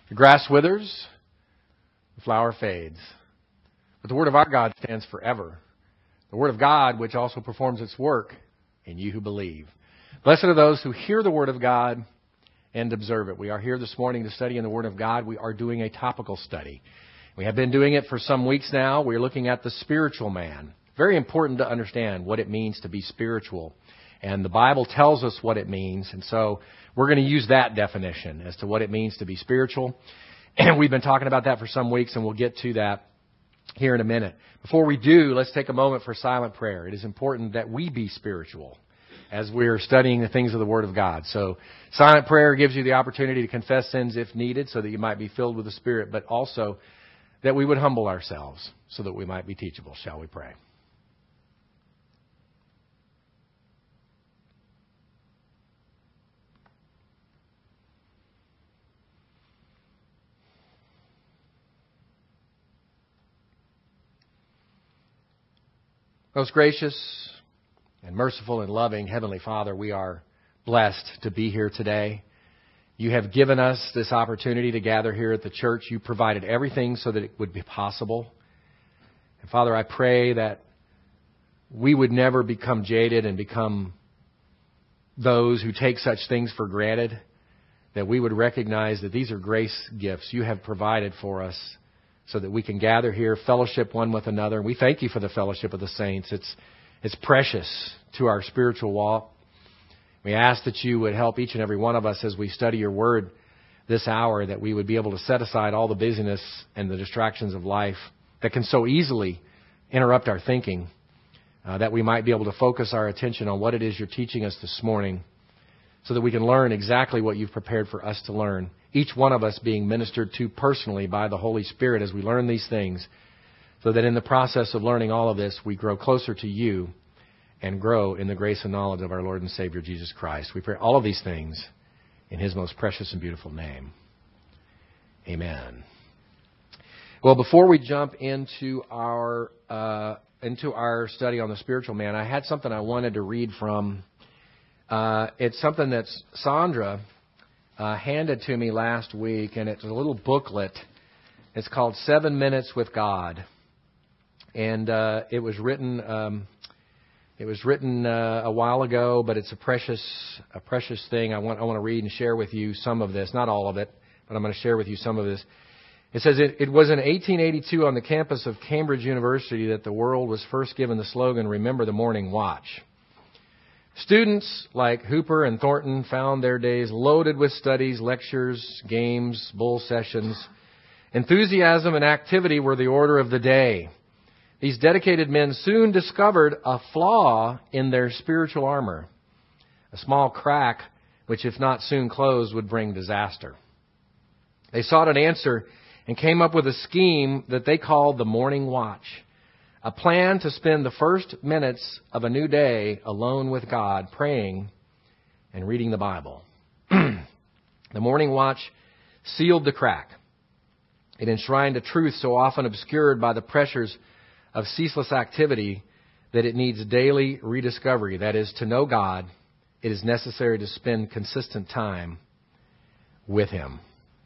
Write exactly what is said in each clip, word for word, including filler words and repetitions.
The grass withers, the flower fades, but the word of our God stands forever. The word of God, which also performs its work in you who believe. Blessed are those who hear the word of God and observe it. We are here this morning to study in the word of God. We are doing a topical study. We have been doing it for some weeks now. We're looking at the spiritual man. Very important to understand what it means to be spiritual. And the Bible tells us what it means. And so we're going to use that definition as to what it means to be spiritual. And we've been talking about that for some weeks, and we'll get to that here in a minute. Before we do, let's take a moment for silent prayer. It is important that we be spiritual as we're studying the things of the Word of God. So silent prayer gives you the opportunity to confess sins if needed so that you might be filled with the Spirit, but also that we would humble ourselves so that we might be teachable. Shall we pray? Most gracious and merciful and loving Heavenly Father, we are blessed to be here today. You have given us this opportunity to gather here at the church. You provided everything so that it would be possible. And Father, I pray that we would never become jaded and become those who take such things for granted, that we would recognize that these are grace gifts you have provided for us, so that we can gather here, fellowship one with another. And we thank you for the fellowship of the saints. It's, it's precious to our spiritual walk. We ask that you would help each and every one of us as we study your word this hour, that we would be able to set aside all the busyness and the distractions of life that can so easily interrupt our thinking, uh, that we might be able to focus our attention on what it is you're teaching us this morning, so that we can learn exactly what you've prepared for us to learn. Each one of us being ministered to personally by the Holy Spirit as we learn these things, so that in the process of learning all of this, we grow closer to you and grow in the grace and knowledge of our Lord and Savior, Jesus Christ. We pray all of these things in His most precious and beautiful name. Amen. Well, before we jump into our uh, into our study on the spiritual man, I had something I wanted to read from. Uh, it's something that Sandra uh, handed to me last week, and it's a little booklet. It's called Seven Minutes with God, and uh, it was written um, it was written uh, a while ago, but it's a precious a precious thing. I want I want to read and share with you some of this, not all of it, but I'm going to share with you some of this. It says it, it was in eighteen eighty-two on the campus of Cambridge University that the world was first given the slogan, "Remember the Morning Watch." Students like Hooper and Thornton found their days loaded with studies, lectures, games, bull sessions. Enthusiasm and activity were the order of the day. These dedicated men soon discovered a flaw in their spiritual armor, a small crack which, if not soon closed, would bring disaster. They sought an answer and came up with a scheme that they called the Morning Watch. A plan to spend the first minutes of a new day alone with God, praying and reading the Bible. The Morning Watch sealed the crack. It enshrined a truth so often obscured by the pressures of ceaseless activity that it needs daily rediscovery. That is, to know God, it is necessary to spend consistent time with Him.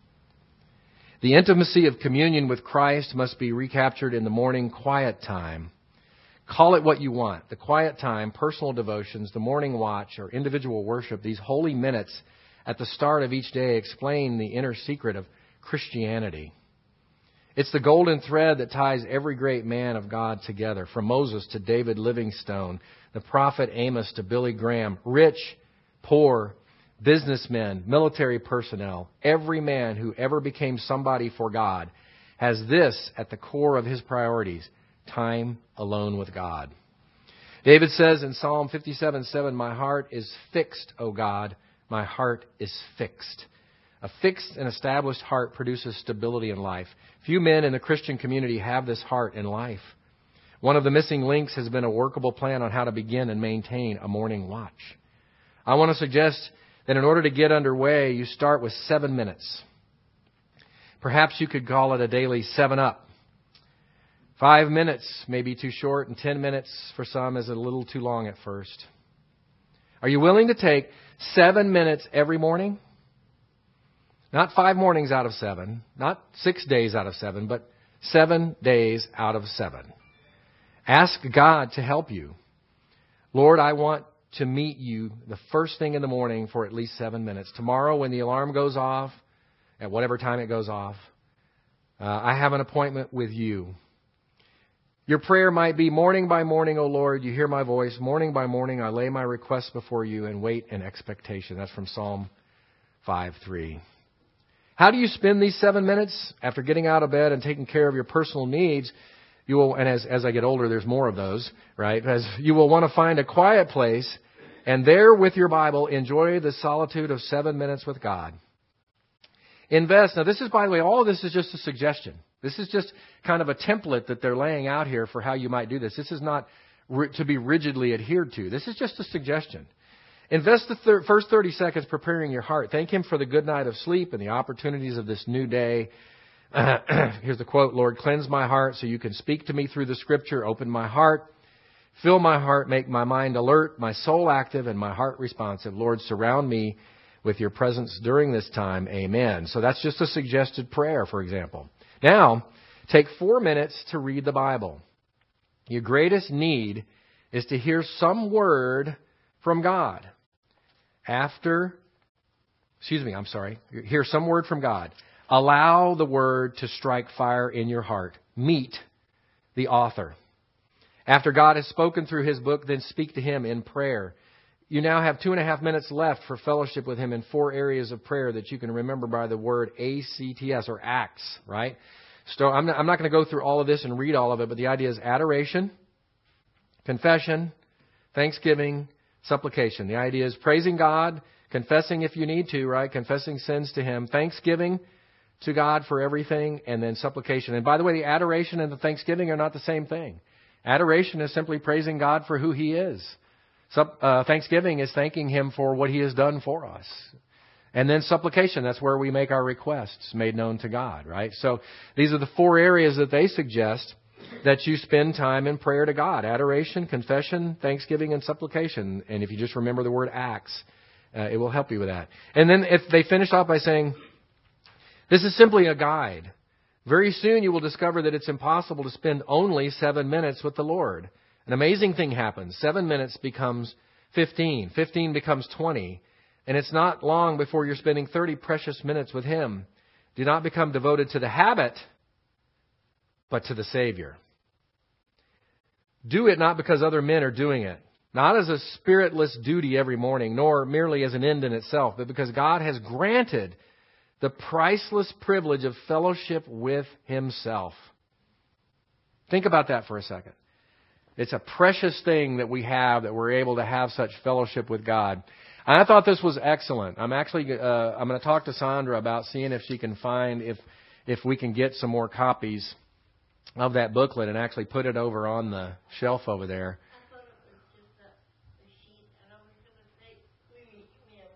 The intimacy of communion with Christ must be recaptured in the morning quiet time. Call it what you want. The quiet time, personal devotions, the morning watch, or individual worship, these holy minutes at the start of each day explain the inner secret of Christianity. It's the golden thread that ties every great man of God together, from Moses to David Livingstone, the prophet Amos to Billy Graham, rich, poor, businessmen, military personnel. Every man who ever became somebody for God has this at the core of his priorities: time alone with God. David says in Psalm fifty-seven seven, "My heart is fixed, O God, my heart is fixed." A fixed and established heart produces stability in life. Few men in the Christian community have this heart in life. One of the missing links has been a workable plan on how to begin and maintain a morning watch. I want to suggest that in order to get underway, you start with seven minutes. Perhaps you could call it a daily seven up. Five minutes may be too short, and ten minutes for some is a little too long at first. Are you willing to take seven minutes every morning? Not five mornings out of seven, not six days out of seven, but seven days out of seven. Ask God to help you. Lord, I want to meet you the first thing in the morning for at least seven minutes. Tomorrow when the alarm goes off, at whatever time it goes off, uh, I have an appointment with you. Your prayer might be, morning by morning, O Lord, you hear my voice. Morning by morning, I lay my requests before you and wait in expectation. That's from Psalm five three. How do you spend these seven minutes? After getting out of bed and taking care of your personal needs, you will, and as, as I get older, there's more of those, right? As you will want to find a quiet place and there with your Bible, enjoy the solitude of seven minutes with God. Invest. Now, this is, by the way, all of this is just a suggestion. This is just kind of a template that they're laying out here for how you might do this. This is not ri- to be rigidly adhered to. This is just a suggestion. Invest the thir- first thirty seconds preparing your heart. Thank Him for the good night of sleep and the opportunities of this new day. Uh, here's the quote, Lord, cleanse my heart so you can speak to me through the Scripture. Open my heart. Fill my heart. Make my mind alert, my soul active, and my heart responsive. Lord, surround me with your presence during this time. Amen. So that's just a suggested prayer, for example. Now, take four minutes to read the Bible. Your greatest need is to hear some word from God. After, excuse me, I'm sorry, hear some word from God. Allow the word to strike fire in your heart. Meet the author. After God has spoken through His book, then speak to Him in prayer. You now have two and a half minutes left for fellowship with Him in four areas of prayer that you can remember by the word A C T S or ACTS, right? So I'm not, I'm not going to go through all of this and read all of it, but the idea is adoration, confession, thanksgiving, supplication. The idea is praising God, confessing if you need to, right? Confessing sins to Him, thanksgiving to God for everything, and then supplication. And by the way, the adoration and the thanksgiving are not the same thing. Adoration is simply praising God for who He is. Sup, uh, thanksgiving is thanking Him for what He has done for us. And then supplication, that's where we make our requests made known to God, right? So these are the four areas that they suggest that you spend time in prayer to God. Adoration, confession, thanksgiving, and supplication. And if you just remember the word acts, uh, it will help you with that. And then if they finish off by saying, this is simply a guide. Very soon you will discover that it's impossible to spend only seven minutes with the Lord. An amazing thing happens. Seven minutes becomes fifteen. Fifteen becomes twenty. And it's not long before you're spending thirty precious minutes with Him. Do not become devoted to the habit, but to the Savior. Do it not because other men are doing it, not as a spiritless duty every morning, nor merely as an end in itself, but because God has granted the priceless privilege of fellowship with Himself. Think about that for a second. It's a precious thing that we have, that we're able to have such fellowship with God. And I thought this was excellent. I'm actually uh, I'm going to talk to Sandra about seeing if she can find if if we can get some more copies of that booklet and actually put it over on the shelf over there. I thought it was just a, a sheet, and I was going to say, we, we have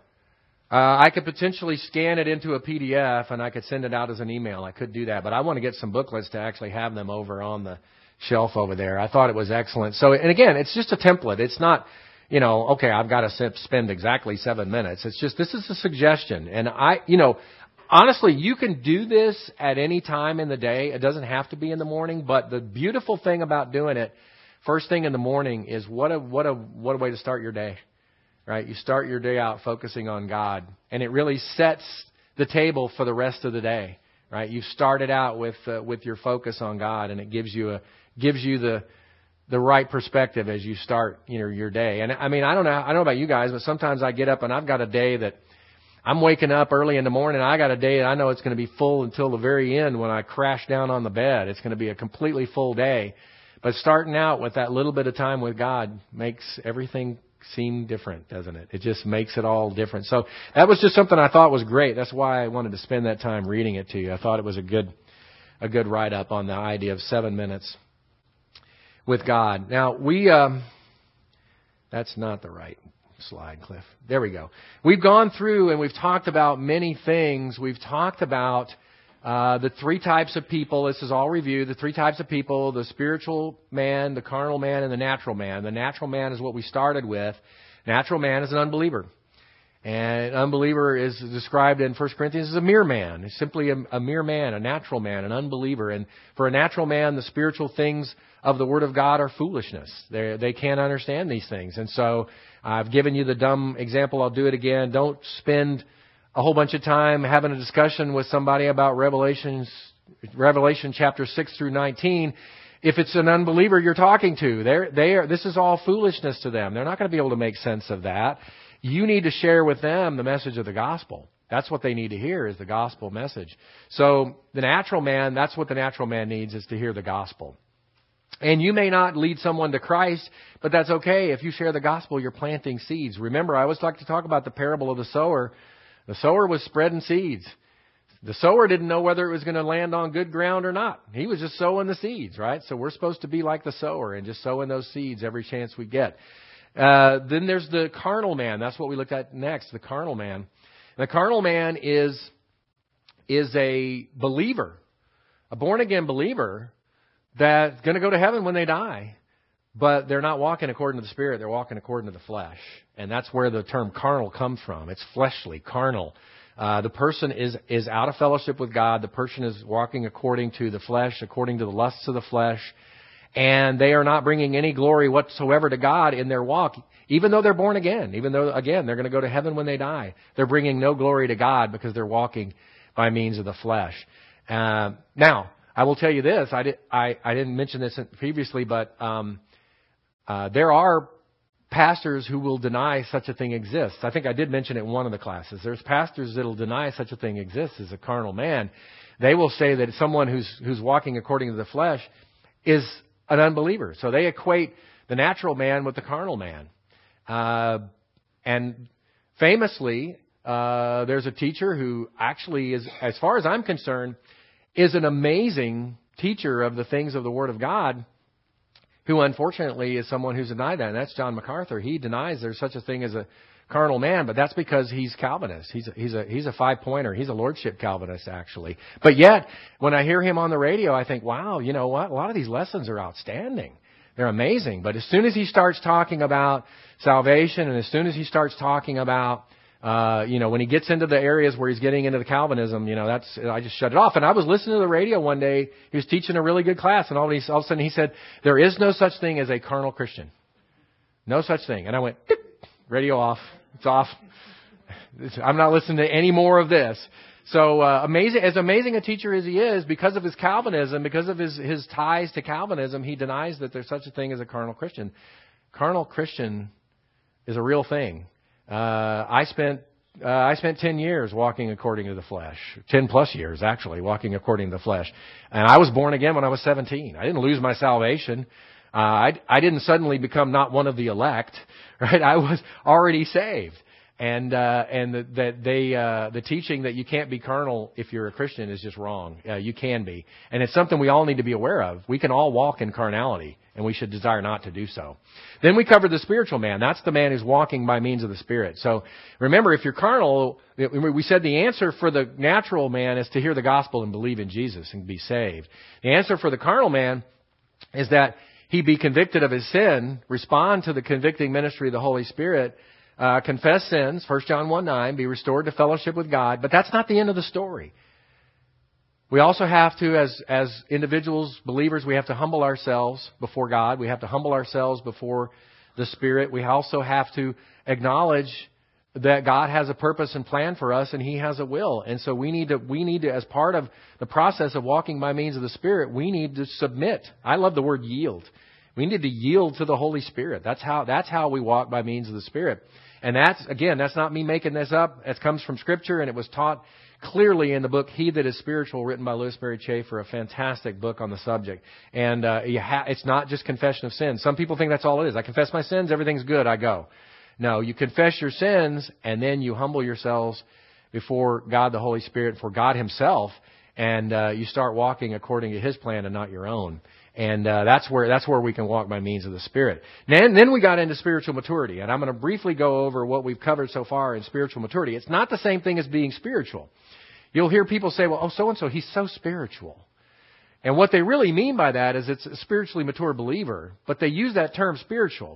a Uh, I could potentially scan it into a P D F and I could send it out as an email. I could do that, but I want to get some booklets to actually have them over on the shelf over there. I thought it was excellent. So, and again, it's just a template. It's not, you know, okay, I've got to spend exactly seven minutes. It's just, this is a suggestion. And I, you know, honestly, you can do this at any time in the day. It doesn't have to be in the morning, but the beautiful thing about doing it first thing in the morning is what a, what a, what a way to start your day. Right? You start your day out focusing on God, and it really sets the table for the rest of the day. Right? You started out with uh, with your focus on God, and it gives you a gives you the the right perspective as you start, you know, your day. And I mean, I don't know, I don't know about you guys, but sometimes I get up and I've got a day that I'm waking up early in the morning. I got a day that I know it's going to be full until the very end when I crash down on the bed. It's going to be a completely full day. But starting out with that little bit of time with God makes everything seem different, doesn't it? It just makes it all different. So that was just something I thought was great. That's why I wanted to spend that time reading it to you. I thought it was a good, a good write-up on the idea of seven minutes with God. Now, we, um, that's not the right slide, Cliff. There we go. We've gone through and we've talked about many things. We've talked about uh, the three types of people. This is all review. The three types of people: the spiritual man, the carnal man, and the natural man. The natural man is what we started with. Natural man is an unbeliever. And an unbeliever is described in First Corinthians as a mere man. It's simply a, a mere man, a natural man, an unbeliever. And for a natural man, the spiritual things of the Word of God are foolishness. They they can't understand these things. And so I've given you the dumb example. I'll do it again. Don't spend a whole bunch of time having a discussion with somebody about Revelations, Revelation chapter six through nineteen. If it's an unbeliever you're talking to, they're, they are, this is all foolishness to them. They're not going to be able to make sense of that. You need to share with them the message of the gospel. That's what they need to hear, is the gospel message. So the natural man, that's what the natural man needs, is to hear the gospel. And you may not lead someone to Christ, but that's okay. If you share the gospel, you're planting seeds. Remember, I always like to talk about the parable of the sower. The sower was spreading seeds. The sower didn't know whether it was going to land on good ground or not. He was just sowing the seeds, right? So we're supposed to be like the sower and just sowing those seeds every chance we get. Uh, then there's the carnal man. That's what we looked at next, the carnal man. The carnal man is, is a believer, a born-again believer that's going to go to heaven when they die. But they're not walking according to the Spirit. They're walking according to the flesh. And that's where the term carnal comes from. It's fleshly, carnal. Uh, the person is, is out of fellowship with God. The person is walking according to the flesh, according to the lusts of the flesh. And they are not bringing any glory whatsoever to God in their walk, even though they're born again, even though, again, they're going to go to heaven when they die. They're bringing no glory to God because they're walking by means of the flesh. Uh, now, I will tell you this. I, did, I, I didn't mention this previously, but um, uh, there are pastors who will deny such a thing exists. I think I did mention it in one of the classes. There's pastors that will deny such a thing exists as a carnal man. They will say that someone who's who's walking according to the flesh is an unbeliever. So they equate the natural man with the carnal man. Uh, and famously, uh, there's a teacher who actually is, as far as I'm concerned, is an amazing teacher of the things of the Word of God, who unfortunately is someone who's denied that. And that's John MacArthur. He denies there's such a thing as a carnal man, but that's because he's Calvinist. He's a, he's a, he's a five-pointer. He's a Lordship Calvinist, actually. But yet, when I hear him on the radio, I think, wow, you know what? A lot of these lessons are outstanding. They're amazing. But as soon as he starts talking about salvation, and as soon as he starts talking about, uh, you know, when he gets into the areas where he's getting into the Calvinism, you know, that's, I just shut it off. And I was listening to the radio one day. He was teaching a really good class, and all of a sudden he said, there is no such thing as a carnal Christian. No such thing. And I went, Dip, radio off. It's off. I'm not listening to any more of this. So uh, amazing, as amazing a teacher as he is, because of his Calvinism, because of his, his ties to Calvinism, he denies that there's such a thing as a carnal Christian. Carnal Christian is a real thing. Uh, I spent uh, I spent ten years walking according to the flesh, ten plus years actually walking according to the flesh, and I was born again when I was seventeen. I didn't lose my salvation. Uh, I I didn't suddenly become not one of the elect, right? I was already saved. And uh, and the, that they uh, the teaching that you can't be carnal if you're a Christian is just wrong. Uh, you can be, and it's something we all need to be aware of. We can all walk in carnality, and we should desire not to do so. Then we covered the spiritual man. That's the man who's walking by means of the Spirit. So remember, if you're carnal, we said the answer for the natural man is to hear the gospel and believe in Jesus and be saved. The answer for the carnal man is that he be convicted of his sin, respond to the convicting ministry of the Holy Spirit. Uh, confess sins, First John one nine, be restored to fellowship with God. But that's not the end of the story. We also have to, as as individuals, believers, we have to humble ourselves before God. We have to humble ourselves before the Spirit. We also have to acknowledge that God has a purpose and plan for us, and He has a will. And so we need to, we need to, as part of the process of walking by means of the Spirit, we need to submit. I love the word yield. We need to yield to the Holy Spirit. That's how, that's how we walk by means of the Spirit. And that's, again, that's not me making this up. It comes from Scripture, and it was taught clearly in the book He That Is Spiritual, written by Lewis Berry Chafer, a fantastic book on the subject. And uh, you ha- it's not just confession of sins. Some people think that's all it is. I confess my sins, everything's good, I go. No, you confess your sins, and then you humble yourselves before God the Holy Spirit, for God Himself, and uh, you start walking according to His plan and not your own. And uh, that's where that's where we can walk by means of the Spirit. Then, then we got into spiritual maturity. And I'm going to briefly go over what we've covered so far in spiritual maturity. It's not the same thing as being spiritual. You'll hear people say, well, oh, so-and-so, he's so spiritual. And what they really mean by that is it's a spiritually mature believer. But they use that term spiritual.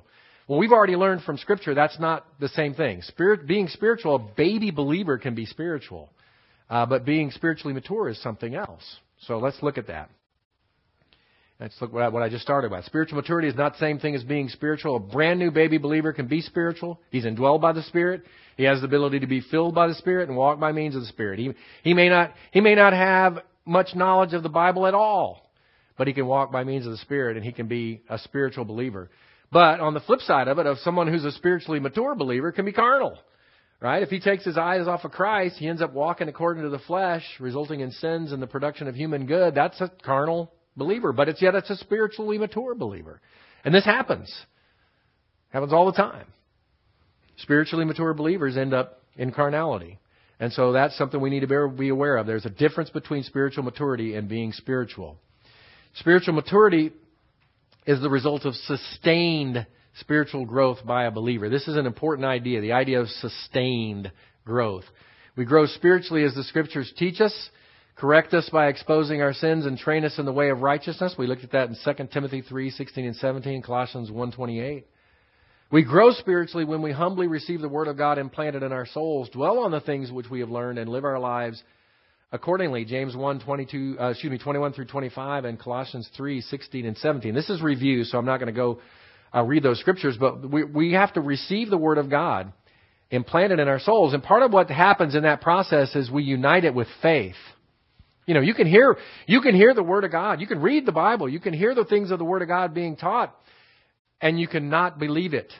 Well, we've already learned from Scripture that's not the same thing. Spirit, being spiritual, a baby believer can be spiritual. Uh, but being spiritually mature is something else. So let's look at that. Let's look at what I just started with. Spiritual maturity is not the same thing as being spiritual. A brand new baby believer can be spiritual. He's indwelled by the Spirit. He has the ability to be filled by the Spirit and walk by means of the Spirit. He, he may not, he may not have much knowledge of the Bible at all, but he can walk by means of the Spirit and he can be a spiritual believer. But on the flip side of it, of someone who's a spiritually mature believer can be carnal. Right? If he takes his eyes off of Christ, he ends up walking according to the flesh, resulting in sins and the production of human good. That's a carnal believer, but it's yet it's a spiritually mature believer. And this happens. Happens all the time. Spiritually mature believers end up in carnality. And so that's something we need to be aware of. There's a difference between spiritual maturity and being spiritual. Spiritual maturity is the result of sustained spiritual growth by a believer. This is an important idea, the idea of sustained growth. We grow spiritually as the Scriptures teach us, correct us by exposing our sins, and train us in the way of righteousness. We looked at that in Second Timothy three sixteen and seventeen, Colossians one twenty-eight. We grow spiritually when we humbly receive the Word of God implanted in our souls, dwell on the things which we have learned, and live our lives accordingly. James one twenty-two, uh, excuse me, twenty-one through twenty-five, and Colossians three sixteen and seventeen. This is review, so I'm not going to go uh, read those scriptures, but we we have to receive the Word of God implanted in our souls, and part of what happens in that process is we unite it with faith. You know, you can hear, you can hear the Word of God. You can read the Bible. You can hear the things of the Word of God being taught, and you cannot believe it.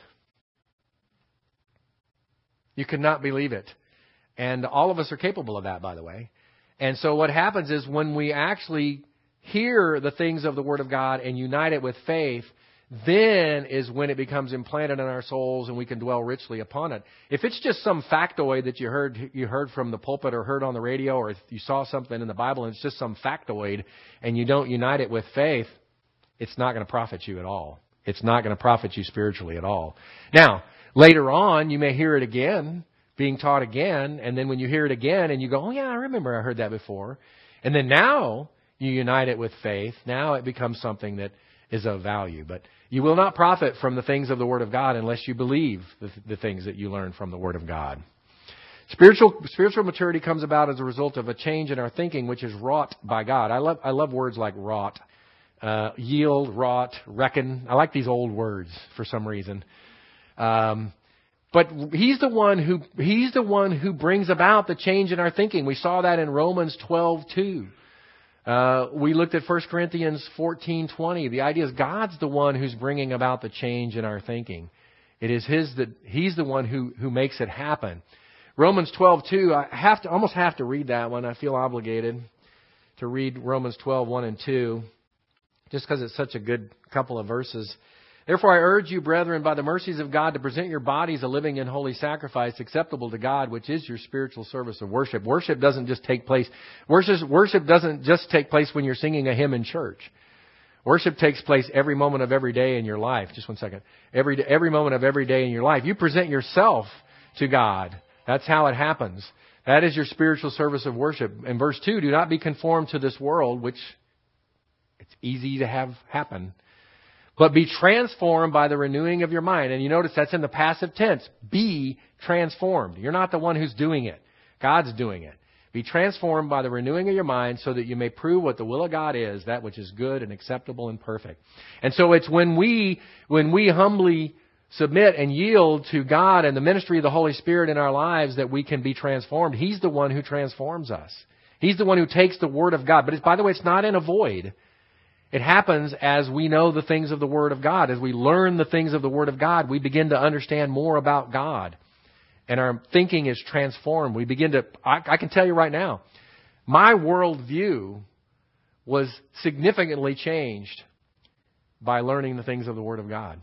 You cannot believe it. And all of us are capable of that, by the way. And so what happens is when we actually hear the things of the Word of God and unite it with faith, then is when it becomes implanted in our souls and we can dwell richly upon it. If it's just some factoid that you heard you heard from the pulpit or heard on the radio, or if you saw something in the Bible and it's just some factoid and you don't unite it with faith, it's not going to profit you at all. It's not going to profit you spiritually at all. Now, later on, you may hear it again, being taught again, and then when you hear it again and you go, oh yeah, I remember I heard that before. And then now you unite it with faith. Now it becomes something that is of value. But you will not profit from the things of the Word of God unless you believe the, the things that you learn from the Word of God. Spiritual spiritual maturity comes about as a result of a change in our thinking, which is wrought by God. I love I love words like wrought, uh, yield, wrought, reckon. I like these old words for some reason. Um, but He's the one who He's the one who brings about the change in our thinking. We saw that in Romans twelve two. Uh, we looked at First Corinthians fourteen twenty. The idea is God's the one who's bringing about the change in our thinking. It is His that He's the one who who makes it happen. Romans twelve two. I have to almost have to read that one. I feel obligated to read Romans twelve one and two, just because it's such a good couple of verses. Therefore, I urge you, brethren, by the mercies of God, to present your bodies a living and holy sacrifice acceptable to God, which is your spiritual service of worship. Worship doesn't just take place. Worship, worship doesn't just take place when you're singing a hymn in church. Worship takes place every moment of every day in your life. Just one second. Every, every moment of every day in your life. You present yourself to God. That's how it happens. That is your spiritual service of worship. In verse two, do not be conformed to this world, which it's easy to have happen, but be transformed by the renewing of your mind. And you notice that's in the passive tense. Be transformed. You're not the one who's doing it. God's doing it. Be transformed by the renewing of your mind so that you may prove what the will of God is, that which is good and acceptable and perfect. And so it's when we, when we humbly submit and yield to God and the ministry of the Holy Spirit in our lives that we can be transformed. He's the one who transforms us. He's the one who takes the Word of God. But it's, by the way, it's not in a void. It happens as we know the things of the Word of God. As we learn the things of the Word of God, we begin to understand more about God. And our thinking is transformed. We begin to, I, I can tell you right now, my worldview was significantly changed by learning the things of the Word of God.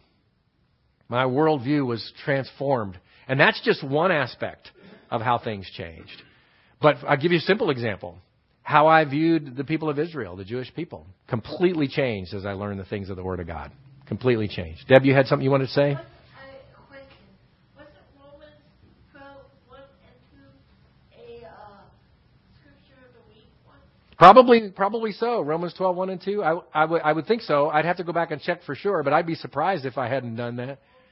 My worldview was transformed. And that's just one aspect of how things changed. But I'll give you a simple example. How I viewed the people of Israel, the Jewish people, completely changed as I learned the things of the Word of God. Completely changed. Deb, you had something you wanted to say? What, I, question. Wasn't Romans twelve one and two a uh, scripture of the week one? Probably, probably so. Romans twelve one and two. I, I, would, I would think so. I'd have to go back and check for sure, but I'd be surprised if I hadn't done that.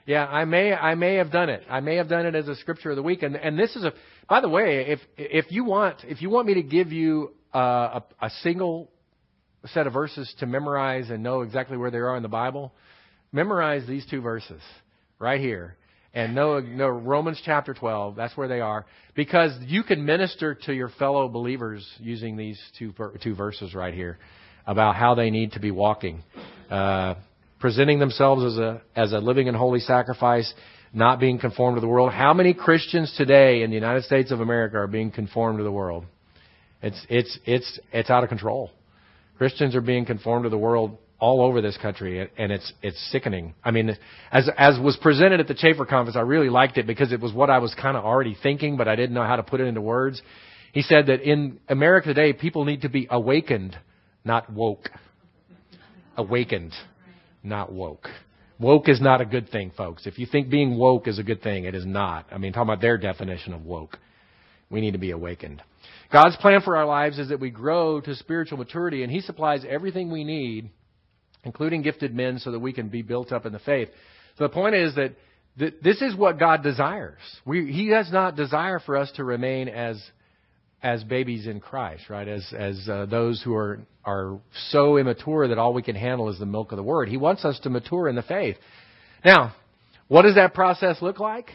Yeah, I may I may have done it. I may have done it as a scripture of the week. And and this is a. By the way, if if you want if you want me to give you uh, a, a single set of verses to memorize and know exactly where they are in the Bible, memorize these two verses right here. And know, know Romans chapter twelve. That's where they are, because you can minister to your fellow believers using these two two verses right here about how they need to be walking. Uh, Presenting themselves as a as a living and holy sacrifice, not being conformed to the world. How many Christians today in the United States of America are being conformed to the world? It's it's it's it's out of control. Christians are being conformed to the world all over this country, and it's it's sickening. I mean, as as was presented at the Chafer Conference, I really liked it because it was what I was kind of already thinking, but I didn't know how to put it into words. He said that in America today, people need to be awakened, not woke. Awakened. Not woke. Woke is not a good thing, folks. If you think being woke is a good thing, it is not. I mean, talking about their definition of woke. We need to be awakened. God's plan for our lives is that we grow to spiritual maturity, and He supplies everything we need, including gifted men, so that we can be built up in the faith. So the point is that th- this is what God desires. We, he does not desire for us to remain as as babies in Christ, right? As as uh, those who are are so immature that all we can handle is the milk of the Word. He wants us to mature in the faith. Now, what does that process look like?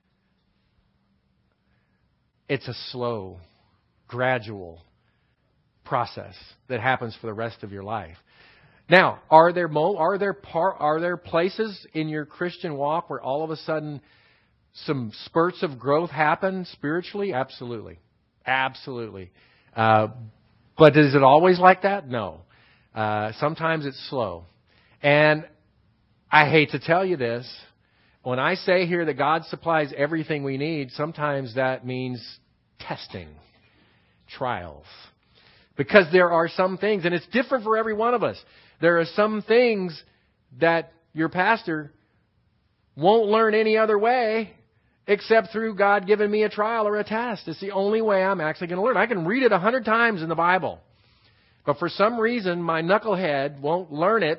It's a slow, gradual process that happens for the rest of your life. Now, are there mo- are there par- are there places in your Christian walk where all of a sudden some spurts of growth happen spiritually? Absolutely. Absolutely. Uh, but is it always like that? No. Uh, sometimes it's slow. And I hate to tell you this. When I say here that God supplies everything we need, sometimes that means testing, trials. Because there are some things, and it's different for every one of us. There are some things that your pastor won't learn any other way except through God giving me a trial or a test. It's the only way I'm actually going to learn. I can read it a hundred times in the Bible, but for some reason my knucklehead won't learn it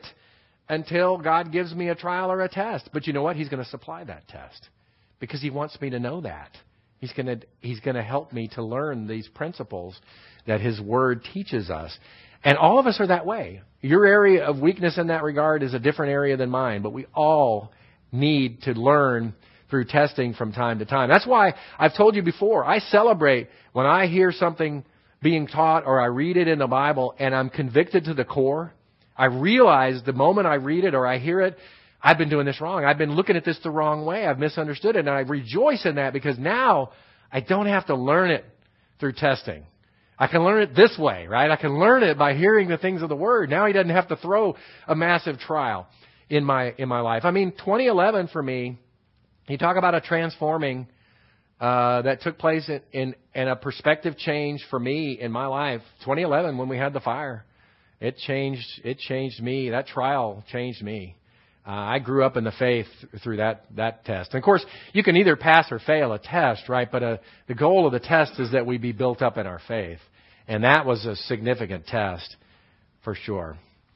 until God gives me a trial or a test. But you know what? He's going to supply that test because He wants me to know that. He's going to He's going to help me to learn these principles that His Word teaches us. And all of us are that way. Your area of weakness in that regard is a different area than mine, but we all need to learn through testing from time to time. That's why I've told you before, I celebrate when I hear something being taught or I read it in the Bible and I'm convicted to the core. I realize the moment I read it or I hear it, I've been doing this wrong. I've been looking at this the wrong way. I've misunderstood it. And I rejoice in that because now I don't have to learn it through testing. I can learn it this way, right? I can learn it by hearing the things of the Word. Now He doesn't have to throw a massive trial in my in my life. I mean, twenty eleven for me, you talk about a transforming uh, that took place in, in, in a perspective change for me in my life. twenty eleven, when we had the fire, it changed. It changed me. That trial changed me. Uh, I grew up in the faith through that that test. And of course, you can either pass or fail a test, right? But uh, the goal of the test is that we be built up in our faith, and that was a significant test for sure.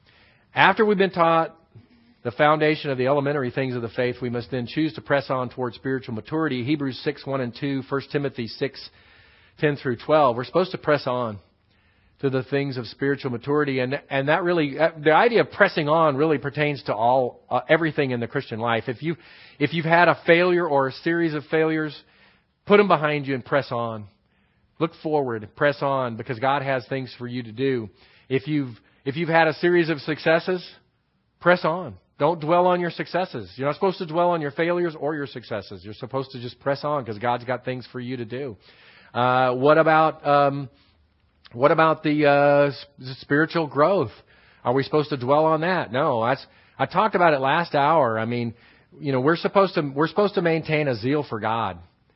After we've been taught the foundation of the elementary things of the faith, we must then choose to press on towards spiritual maturity. Hebrews six, one and two, First Timothy six, ten through twelve. We're supposed to press on to the things of spiritual maturity. And and that really, the idea of pressing on really pertains to all, uh, everything in the Christian life. If you, if you've had a failure or a series of failures, put them behind you and press on. Look forward, press on, because God has things for you to do. If you've, if you've had a series of successes, press on. Don't dwell on your successes. You're not supposed to dwell on your failures or your successes. You're supposed to just press on because God's got things for you to do. Uh, what about, um, what about the, uh, spiritual growth? Are we supposed to dwell on that? No, that's, I talked about it last hour. I mean, you know, we're supposed to, we're supposed to maintain a zeal for God.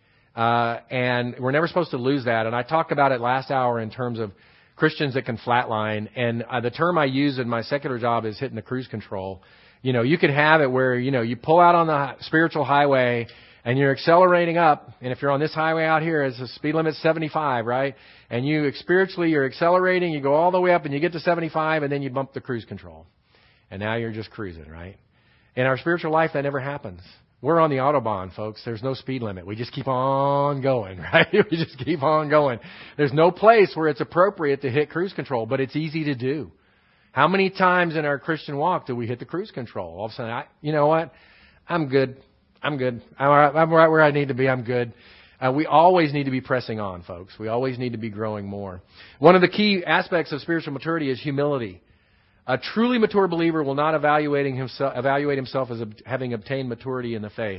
Uh, and we're never supposed to lose that. And I talked about it last hour in terms of Christians that can flatline. And uh, the term I use in my secular job is hitting the cruise control. You know, you could have it where, you know, you pull out on the spiritual highway and you're accelerating up. And if you're on this highway out here, it's a speed limit seventy-five, right? And you spiritually, you're accelerating, you go all the way up and you get to seventy-five and then you bump the cruise control. And now you're just cruising, right? In our spiritual life, that never happens. We're on the Autobahn, folks. There's no speed limit. We just keep on going, right? We just keep on going. There's no place where it's appropriate to hit cruise control, but it's easy to do. How many times in our Christian walk do we hit the cruise control? All of a sudden, I, you know what? I'm good. I'm good. I'm, all right. I'm right where I need to be. I'm good. Uh, we always need to be pressing on, folks. We always need to be growing more. One of the key aspects of spiritual maturity is humility. A truly mature believer will not evaluating himself, evaluate himself as having obtained maturity in the faith.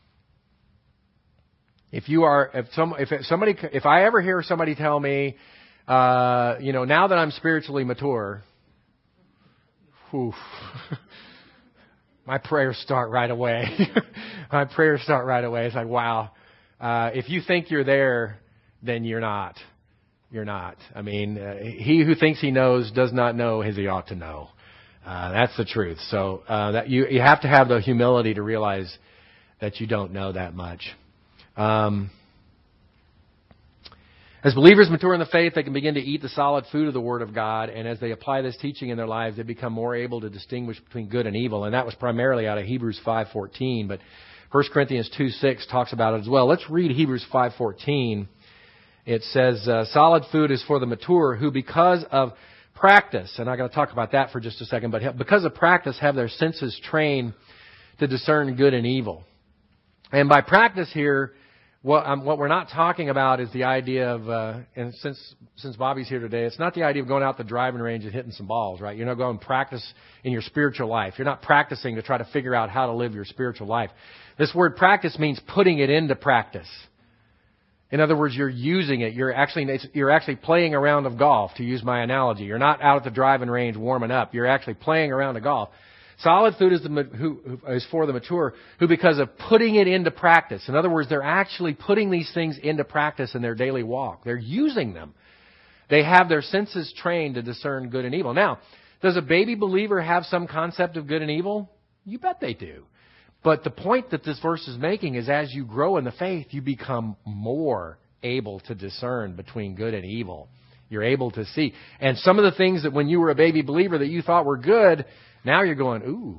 If you are, if some, if somebody, if I ever hear somebody tell me, uh, you know, now that I'm spiritually mature, whew, my prayers start right away. My prayers start right away. It's like, wow. Uh, if you think you're there, then you're not. You're not. I mean, uh, he who thinks he knows does not know as he ought to know. Uh, that's the truth. So uh, that you you have to have the humility to realize that you don't know that much. Um, as believers mature in the faith, they can begin to eat the solid food of the Word of God, and as they apply this teaching in their lives, they become more able to distinguish between good and evil. And that was primarily out of Hebrews five fourteen, but First Corinthians two six talks about it as well. Let's read Hebrews five fourteen. It says, uh, solid food is for the mature who because of practice, and I'm going to talk about that for just a second, but because of practice have their senses trained to discern good and evil. And by practice here, what, um, what we're not talking about is the idea of, uh, and since since Bobby's here today, it's not the idea of going out the driving range and hitting some balls, right? You're not going to practice in your spiritual life. You're not practicing to try to figure out how to live your spiritual life. This word practice means putting it into practice. In other words, you're using it. You're actually you're actually playing a round of golf, to use my analogy. You're not out at the driving range warming up. You're actually playing a round of golf. Solid food is, the, who, who, is for the mature who, because of putting it into practice. In other words, they're actually putting these things into practice in their daily walk. They're using them. They have their senses trained to discern good and evil. Now, does a baby believer have some concept of good and evil? You bet they do. But the point that this verse is making is as you grow in the faith, you become more able to discern between good and evil. You're able to see. And some of the things that when you were a baby believer that you thought were good, now you're going, ooh,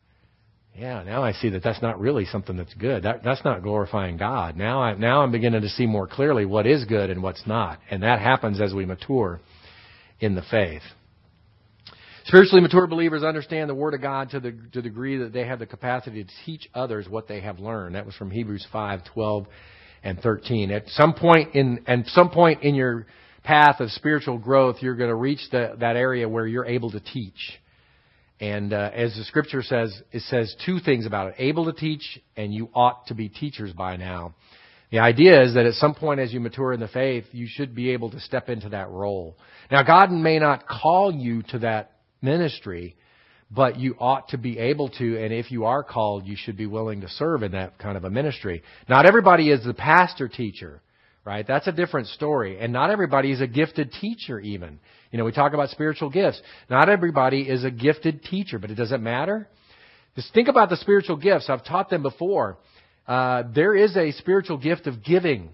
yeah, now I see that that's not really something that's good. That, that's not glorifying God. Now, I, now I'm beginning to see more clearly what is good and what's not. And that happens as we mature in the faith. Spiritually mature believers understand the Word of God to the, to the degree that they have the capacity to teach others what they have learned. That was from Hebrews five twelve and thirteen. At some point in, at some point in your path of spiritual growth, you're going to reach the, that area where you're able to teach. And uh, as the Scripture says, it says two things about it: able to teach, and you ought to be teachers by now. The idea is that at some point as you mature in the faith, you should be able to step into that role. Now, God may not call you to that ministry, but you ought to be able to, and if you are called, you should be willing to serve in that kind of a ministry. Not everybody is the pastor teacher, right? That's a different story. And not everybody is a gifted teacher even. You know, we talk about spiritual gifts. Not everybody is a gifted teacher, but it doesn't matter. Just think about the spiritual gifts. I've taught them before. Uh, there is a spiritual gift of giving.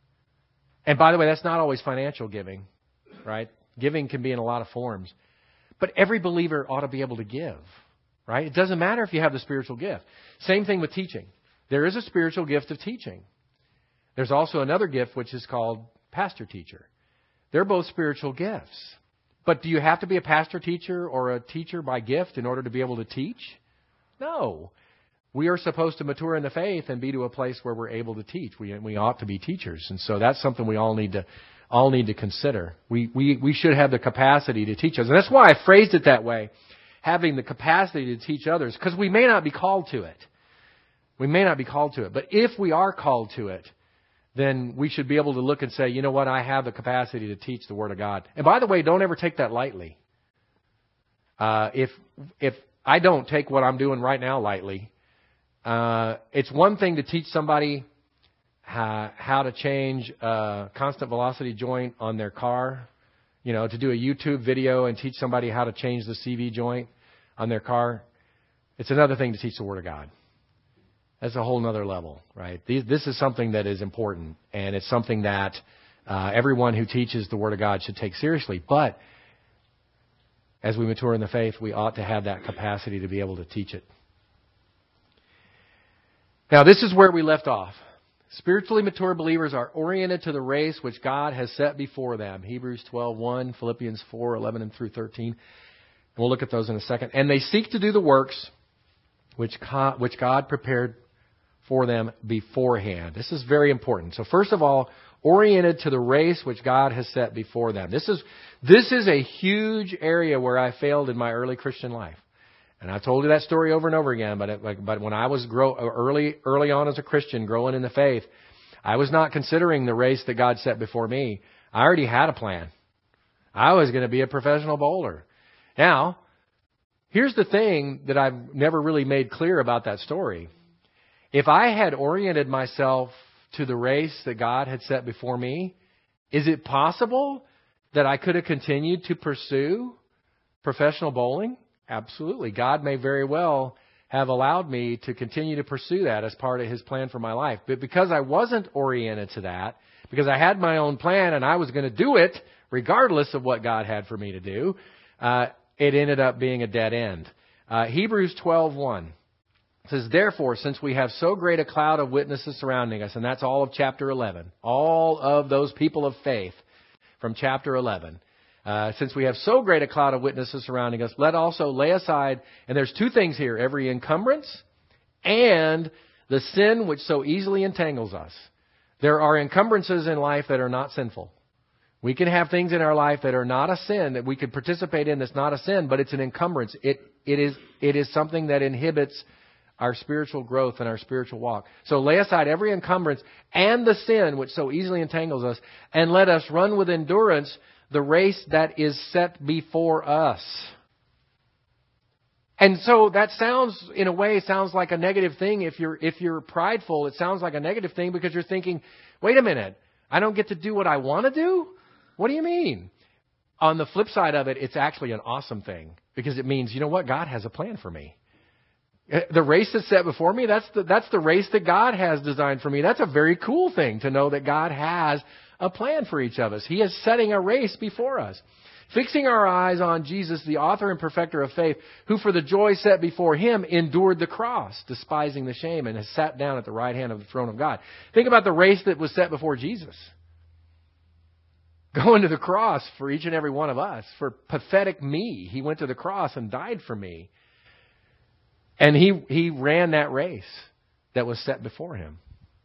And by the way, that's not always financial giving, right? Giving can be in a lot of forms. But every believer ought to be able to give, right? It doesn't matter if you have the spiritual gift. Same thing with teaching. There is a spiritual gift of teaching. There's also another gift which is called pastor-teacher. They're both spiritual gifts. But do you have to be a pastor-teacher or a teacher by gift in order to be able to teach? No. We are supposed to mature in the faith and be to a place where we're able to teach. We, we ought to be teachers. And so that's something we all need to all need to consider. We, we, we should have the capacity to teach others. And that's why I phrased it that way, having the capacity to teach others, because we may not be called to it. We may not be called to it. But if we are called to it, then we should be able to look and say, you know what, I have the capacity to teach the Word of God. And by the way, don't ever take that lightly. Uh, if if I don't take what I'm doing right now lightly, uh, it's one thing to teach somebody Uh, how to change a constant velocity joint on their car, you know, to do a YouTube video and teach somebody how to change the C V joint on their car. It's another thing to teach the Word of God. That's a whole nother level, right? These, this is something that is important, and it's something that uh, everyone who teaches the Word of God should take seriously. But as we mature in the faith, we ought to have that capacity to be able to teach it. Now, this is where we left off. Spiritually mature believers are oriented to the race which God has set before them. Hebrews twelve one, Philippians four eleven and through thirteen. And we'll look at those in a second. And they seek to do the works which God, which God prepared for them beforehand. This is very important. So first of all, oriented to the race which God has set before them. This is this is a huge area where I failed in my early Christian life. And I told you that story over and over again, but it, but when I was grow, early early on as a Christian, growing in the faith, I was not considering the race that God set before me. I already had a plan. I was going to be a professional bowler. Now, here's the thing that I've never really made clear about that story. If I had oriented myself to the race that God had set before me, is it possible that I could have continued to pursue professional bowling? Absolutely. God may very well have allowed me to continue to pursue that as part of His plan for my life. But because I wasn't oriented to that, because I had my own plan and I was going to do it regardless of what God had for me to do, uh, it ended up being a dead end. Uh, Hebrews twelve one says, therefore, since we have so great a cloud of witnesses surrounding us, and that's all of chapter eleven, all of those people of faith from chapter eleven, Uh, since we have so great a cloud of witnesses surrounding us, let also lay aside, and there's two things here, every encumbrance and the sin which so easily entangles us. There are encumbrances in life that are not sinful. We can have things in our life that are not a sin, that we could participate in that's not a sin, but it's an encumbrance. It, it is, it is something that inhibits our spiritual growth and our spiritual walk. So lay aside every encumbrance and the sin which so easily entangles us, and let us run with endurance the race that is set before us. And so that sounds, in a way, sounds like a negative thing. If you're, if you're prideful, it sounds like a negative thing because you're thinking, wait a minute, I don't get to do what I want to do? What do you mean? On the flip side of it, it's actually an awesome thing because it means, you know what? God has a plan for me. The race that's set before me, that's the, that's the race that God has designed for me. That's a very cool thing to know that God has a plan for each of us. He is setting a race before us. Fixing our eyes on Jesus, the author and perfecter of faith, who for the joy set before Him endured the cross, despising the shame, and has sat down at the right hand of the throne of God. Think about the race that was set before Jesus. Going to the cross for each and every one of us. For pathetic me, He went to the cross and died for me. And he, he ran that race that was set before Him.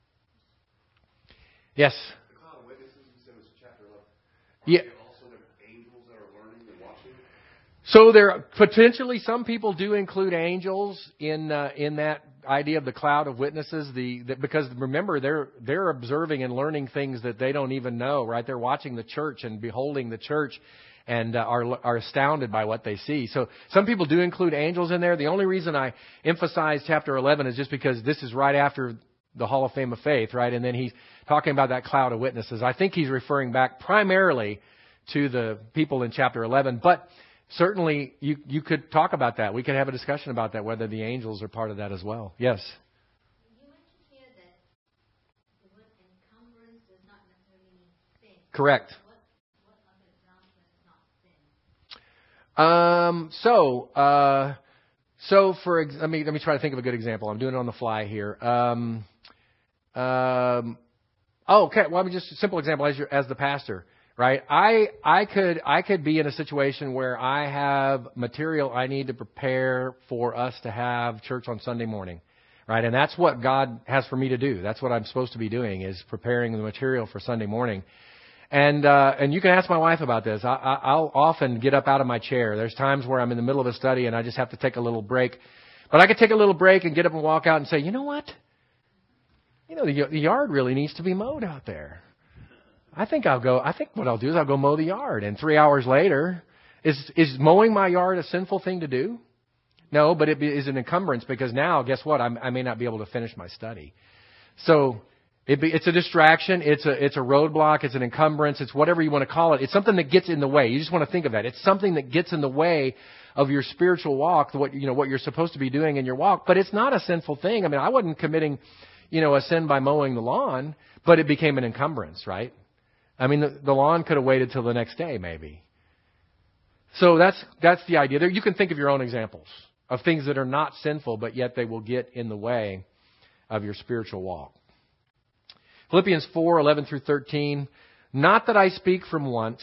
Yes? The cloud of witnesses, you said was chapter eleven. Are Yeah. there also there angels that are learning and watching? So there potentially some people do include angels in uh, in that idea of the cloud of witnesses. The, the because remember they're they're observing and learning things that they don't even know. Right? They're watching the church and beholding the church, and uh, are are astounded by what they see. So some people do include angels in there. The only reason I emphasize chapter eleven is just because this is right after the Hall of Fame of Faith, right? And then he's talking about that cloud of witnesses. I think he's referring back primarily to the people in chapter eleven, but certainly you you could talk about that. We could have a discussion about that, whether the angels are part of that as well. Yes? You mentioned here that the word encumbrance does not necessarily mean sin. Correct. What, what other example is not sin? Um, so, uh, so for, ex- let me, let me try to think of a good example. I'm doing it on the fly here. Um, um, oh, okay. Well, I mean, just a simple example as your, as the pastor, right? I, I could, I could be in a situation where I have material I need to prepare for us to have church on Sunday morning, right? And that's what God has for me to do. That's what I'm supposed to be doing, is preparing the material for Sunday morning. And uh, and you can ask my wife about this. I, I, I'll often get up out of my chair. There's times where I'm in the middle of a study and I just have to take a little break. But I could take a little break and get up and walk out and say, you know what? You know, the, the yard really needs to be mowed out there. I think I'll go. I think what I'll do is I'll go mow the yard. And three hours later, is is mowing my yard a sinful thing to do? No, but it is an encumbrance because now, guess what? I'm, I may not be able to finish my study. So It be, it's a distraction. It's a it's a roadblock. It's an encumbrance. It's whatever you want to call it. It's something that gets in the way. You just want to think of that. It's something that gets in the way of your spiritual walk. What you know what you're supposed to be doing in your walk. But it's not a sinful thing. I mean, I wasn't committing, you know, a sin by mowing the lawn, but it became an encumbrance, right? I mean, the, the lawn could have waited till the next day, maybe. So that's that's the idea. There, you can think of your own examples of things that are not sinful, but yet they will get in the way of your spiritual walk. Philippians four, eleven through thirteen. Not that I speak from want,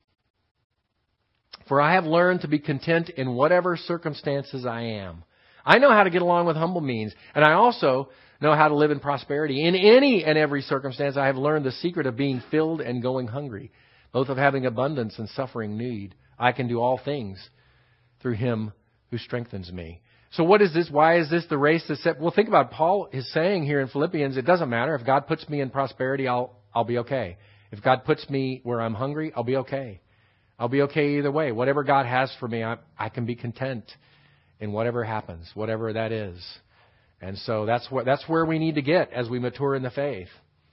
for I have learned to be content in whatever circumstances I am. I know how to get along with humble means, and I also know how to live in prosperity. In any and every circumstance, I have learned the secret of being filled and going hungry, both of having abundance and suffering need. I can do all things through Him who strengthens me. So what is this? Why is this the race that's set? Well, think about it. Paul is saying here in Philippians, it doesn't matter. If God puts me in prosperity, I'll I'll be okay. If God puts me where I'm hungry, I'll be okay. I'll be okay either way. Whatever God has for me, I, I can be content in whatever happens, whatever that is. And so that's what that's where we need to get as we mature in the faith.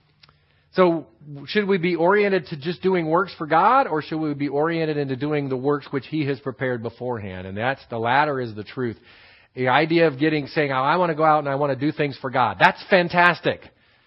So should we be oriented to just doing works for God, or should we be oriented into doing the works which He has prepared beforehand? And that's the latter is the truth. The idea of getting saying, oh, I want to go out and I want to do things for God. That's fantastic.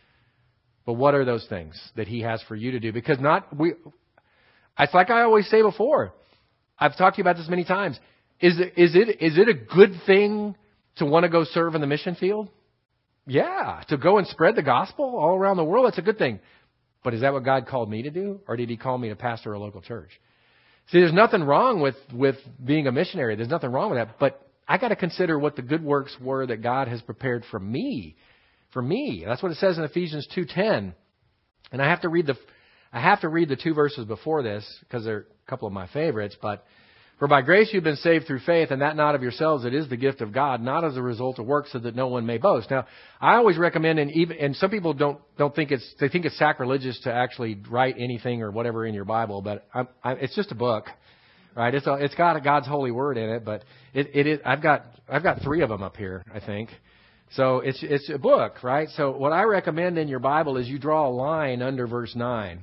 But what are those things that He has for you to do? Because not we. It's like I always say before. I've talked to you about this many times. Is it is it is it a good thing to want to go serve in the mission field? Yeah, to go and spread the gospel all around the world. That's a good thing. But is that what God called me to do, or did He call me to pastor a local church? See, there's nothing wrong with with being a missionary. There's nothing wrong with that. But I got to consider what the good works were that God has prepared for me. For me. That's what it says in Ephesians two ten. And I have to read the I have to read the two verses before this because they're a couple of my favorites. But for by grace you've been saved through faith, and that not of yourselves, it is the gift of God, not as a result of works, so that no one may boast. Now, I always recommend, and even and some people don't don't think it's they think it's sacrilegious to actually write anything or whatever in your Bible, but I'm, I, it's just a book, right? It's a, it's got a God's holy word in it, but it it is I've got I've got three of them up here, I think. So it's it's a book, right? So what I recommend in your Bible is you draw a line under verse nine,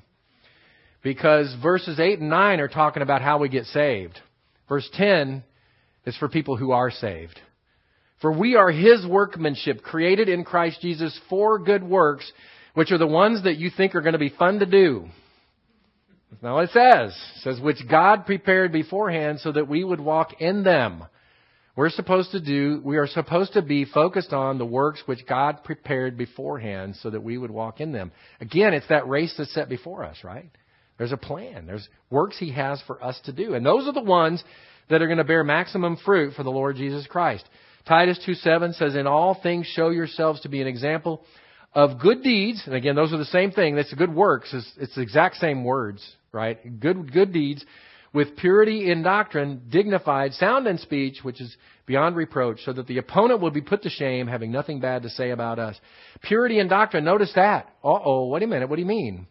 because verses eight and nine are talking about how we get saved. Verse ten is for people who are saved. For we are His workmanship, created in Christ Jesus for good works, which are the ones that you think are going to be fun to do. That's not what it says. It says, which God prepared beforehand so that we would walk in them. We're supposed to do, we are supposed to be focused on the works which God prepared beforehand so that we would walk in them. Again, it's that race that's set before us, right? There's a plan. There's works He has for us to do. And those are the ones that are going to bear maximum fruit for the Lord Jesus Christ. Titus two seven says, in all things show yourselves to be an example of good deeds. And again, those are the same thing. That's good works. It's, it's the exact same words, right? Good, good deeds with purity in doctrine, dignified, sound in speech, which is beyond reproach, so that the opponent will be put to shame, having nothing bad to say about us. Purity in doctrine. Notice that. Uh-oh, wait a minute. What do you mean?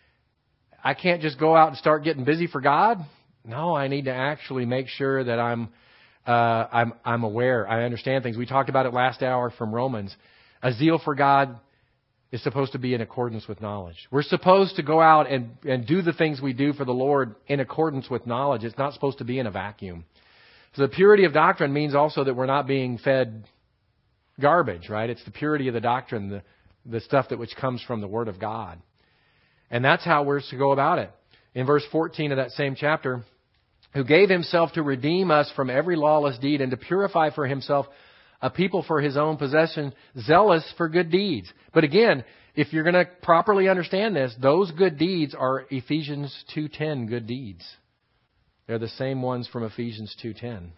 I can't just go out and start getting busy for God. No, I need to actually make sure that I'm, uh, I'm, I'm aware. I understand things. We talked about it last hour from Romans. A zeal for God is supposed to be in accordance with knowledge. We're supposed to go out and, and do the things we do for the Lord in accordance with knowledge. It's not supposed to be in a vacuum. So the purity of doctrine means also that we're not being fed garbage, right? It's the purity of the doctrine, the, the stuff that which comes from the Word of God. And that's how we're to go about it. In verse fourteen of that same chapter, who gave Himself to redeem us from every lawless deed and to purify for Himself a people for His own possession, zealous for good deeds. But again, if you're going to properly understand this, those good deeds are Ephesians two ten good deeds. They're the same ones from Ephesians two ten.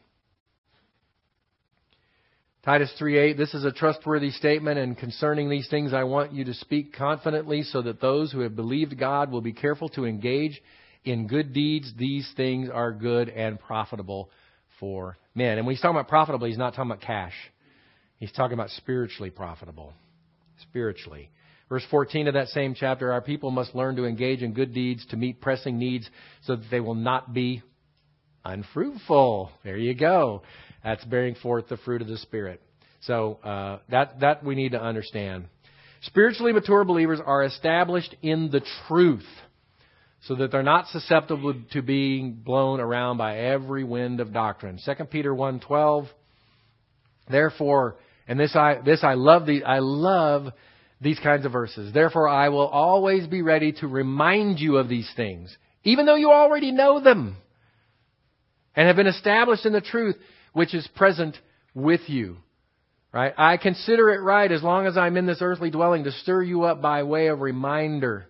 Titus three eight, this is a trustworthy statement, and concerning these things I want you to speak confidently, so that those who have believed God will be careful to engage in good deeds. These things are good and profitable for men. And when he's talking about profitable, he's not talking about cash. He's talking about spiritually profitable. Spiritually. Verse fourteen of that same chapter, our people must learn to engage in good deeds to meet pressing needs so that they will not be unfruitful. There you go. That's bearing forth the fruit of the Spirit. So uh, that that we need to understand. Spiritually mature believers are established in the truth so that they're not susceptible to being blown around by every wind of doctrine. Second Peter one twelve. Therefore, and this I this I love the I love these kinds of verses. Therefore, I will always be ready to remind you of these things, even though you already know them and have been established in the truth which is present with you. Right? I consider it right as long as I'm in this earthly dwelling to stir you up by way of reminder.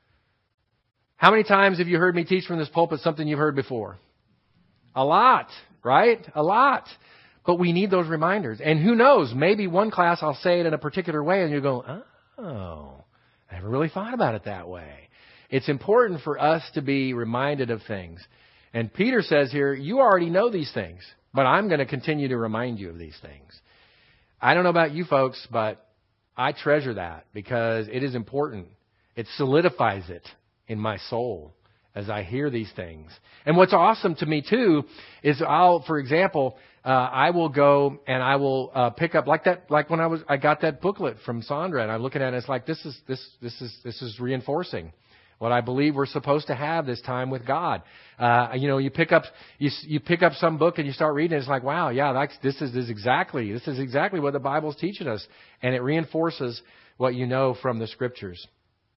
How many times have you heard me teach from this pulpit something you've heard before? A lot, right? A lot. But we need those reminders. And who knows, maybe one class I'll say it in a particular way and you go, oh, I never really thought about it that way. It's important for us to be reminded of things. And Peter says here, you already know these things, but I'm going to continue to remind you of these things. I don't know about you folks, but I treasure that because it is important. It solidifies it in my soul as I hear these things. And what's awesome to me too is I'll, for example, uh, I will go and I will uh, pick up like that, like when I was, I got that booklet from Sandra and I'm looking at it. It's like this is this this is this is reinforcing what I believe we're supposed to have this time with God. Uh, you know, you pick up you you pick up some book and you start reading it. It's like, wow, yeah, that's, this is this is exactly this is exactly what the Bible's teaching us, and it reinforces what you know from the Scriptures.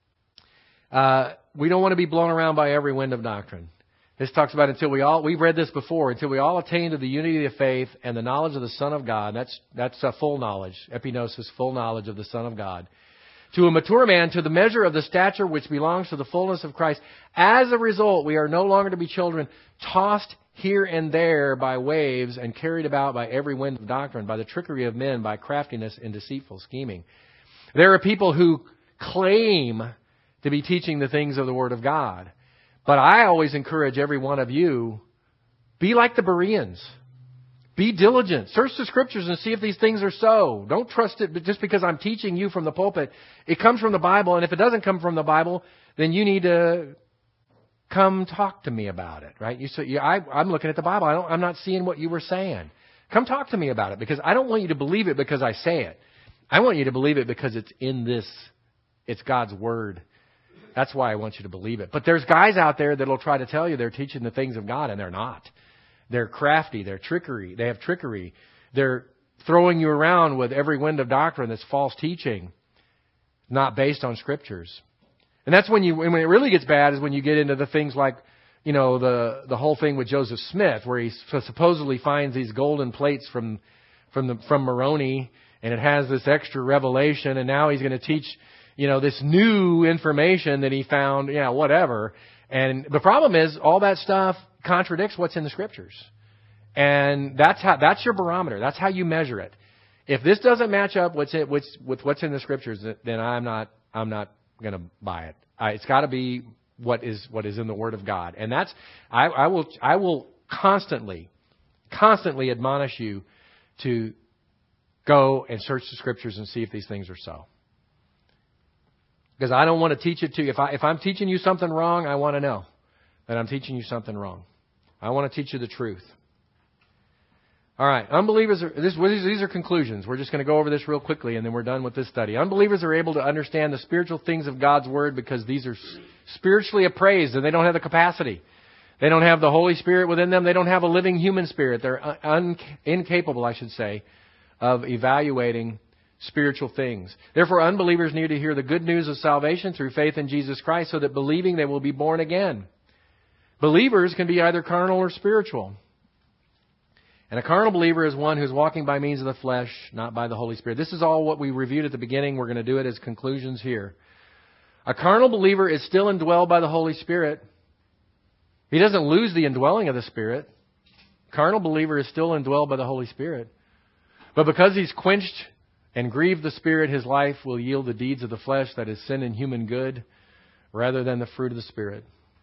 Uh, we don't want to be blown around by every wind of doctrine. This talks about until we all, we've read this before, until we all attain to the unity of faith and the knowledge of the Son of God. That's, that's a full knowledge. Epignosis, full knowledge of the Son of God. To a mature man, to the measure of the stature which belongs to the fullness of Christ. As a result, we are no longer to be children, tossed here and there by waves and carried about by every wind of doctrine, by the trickery of men, by craftiness and deceitful scheming. There are people who claim to be teaching the things of the Word of God. But I always encourage every one of you, be like the Bereans. Be diligent. Search the Scriptures and see if these things are so. Don't trust it just because I'm teaching you from the pulpit. It comes from the Bible, and if it doesn't come from the Bible, then you need to come talk to me about it, right? You say, yeah, I, I'm looking at the Bible. I don't, I'm not seeing what you were saying. Come talk to me about it, because I don't want you to believe it because I say it. I want you to believe it because it's in this. It's God's Word. That's why I want you to believe it. But there's guys out there that will try to tell you they're teaching the things of God, and they're not. They're crafty. They're trickery. They have trickery. They're throwing you around with every wind of doctrine that's false teaching, not based on Scriptures. And that's when you, when it really gets bad is when you get into the things like, you know, the, the whole thing with Joseph Smith, where he supposedly finds these golden plates from, from the, from Moroni, and it has this extra revelation, and now he's going to teach, you know, this new information that he found, yeah, whatever. And the problem is all that stuff contradicts what's in the Scriptures. And that's how, that's your barometer. That's how you measure it. If this doesn't match up what's in, with, with what's in the Scriptures, then I'm not, I'm not going to buy it. I, it's got to be what is, what is in the Word of God. And that's, I, I will, I will constantly, constantly admonish you to go and search the Scriptures and see if these things are so. Because I don't want to teach it to you. If, I, if I'm teaching you something wrong, I want to know that I'm teaching you something wrong. I want to teach you the truth. All right. Unbelievers are, this, these are conclusions. We're just going to go over this real quickly and then we're done with this study. Unbelievers are able to understand the spiritual things of God's Word because these are spiritually appraised and they don't have the capacity. They don't have the Holy Spirit within them. They don't have a living human spirit. They're un, incapable, I should say, of evaluating spiritual things. Therefore, unbelievers need to hear the good news of salvation through faith in Jesus Christ so that believing they will be born again. Believers can be either carnal or spiritual. And a carnal believer is one who's walking by means of the flesh, not by the Holy Spirit. This is all what we reviewed at the beginning. We're going to do it as conclusions here. A carnal believer is still indwelled by the Holy Spirit. He doesn't lose the indwelling of the Spirit. A carnal believer is still indwelled by the Holy Spirit. But because he's quenched and grieved the Spirit, his life will yield the deeds of the flesh, that is sin and human good, rather than the fruit of the Spirit.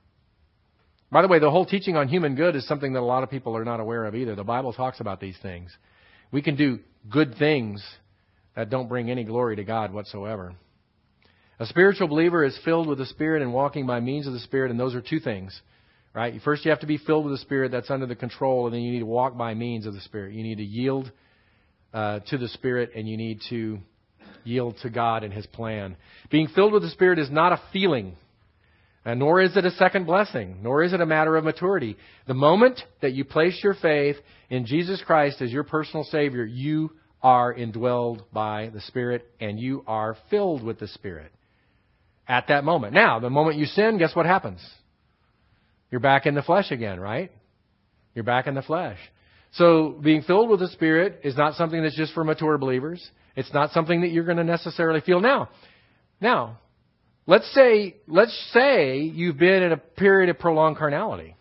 By the way, the whole teaching on human good is something that a lot of people are not aware of either. The Bible talks about these things. We can do good things that don't bring any glory to God whatsoever. A spiritual believer is filled with the Spirit and walking by means of the Spirit, and those are two things, right? First, you have to be filled with the Spirit that's under the control, and then you need to walk by means of the Spirit. You need to yield uh, to the Spirit, and you need to yield to God and His plan. Being filled with the Spirit is not a feeling. And nor is it a second blessing, nor is it a matter of maturity. The moment that you place your faith in Jesus Christ as your personal Savior, you are indwelled by the Spirit and you are filled with the Spirit at that moment. Now, the moment you sin, guess what happens? You're back in the flesh again, right? You're back in the flesh. So being filled with the Spirit is not something that's just for mature believers. It's not something that you're going to necessarily feel now. Now, let's say, let's say you've been in a period of prolonged carnality.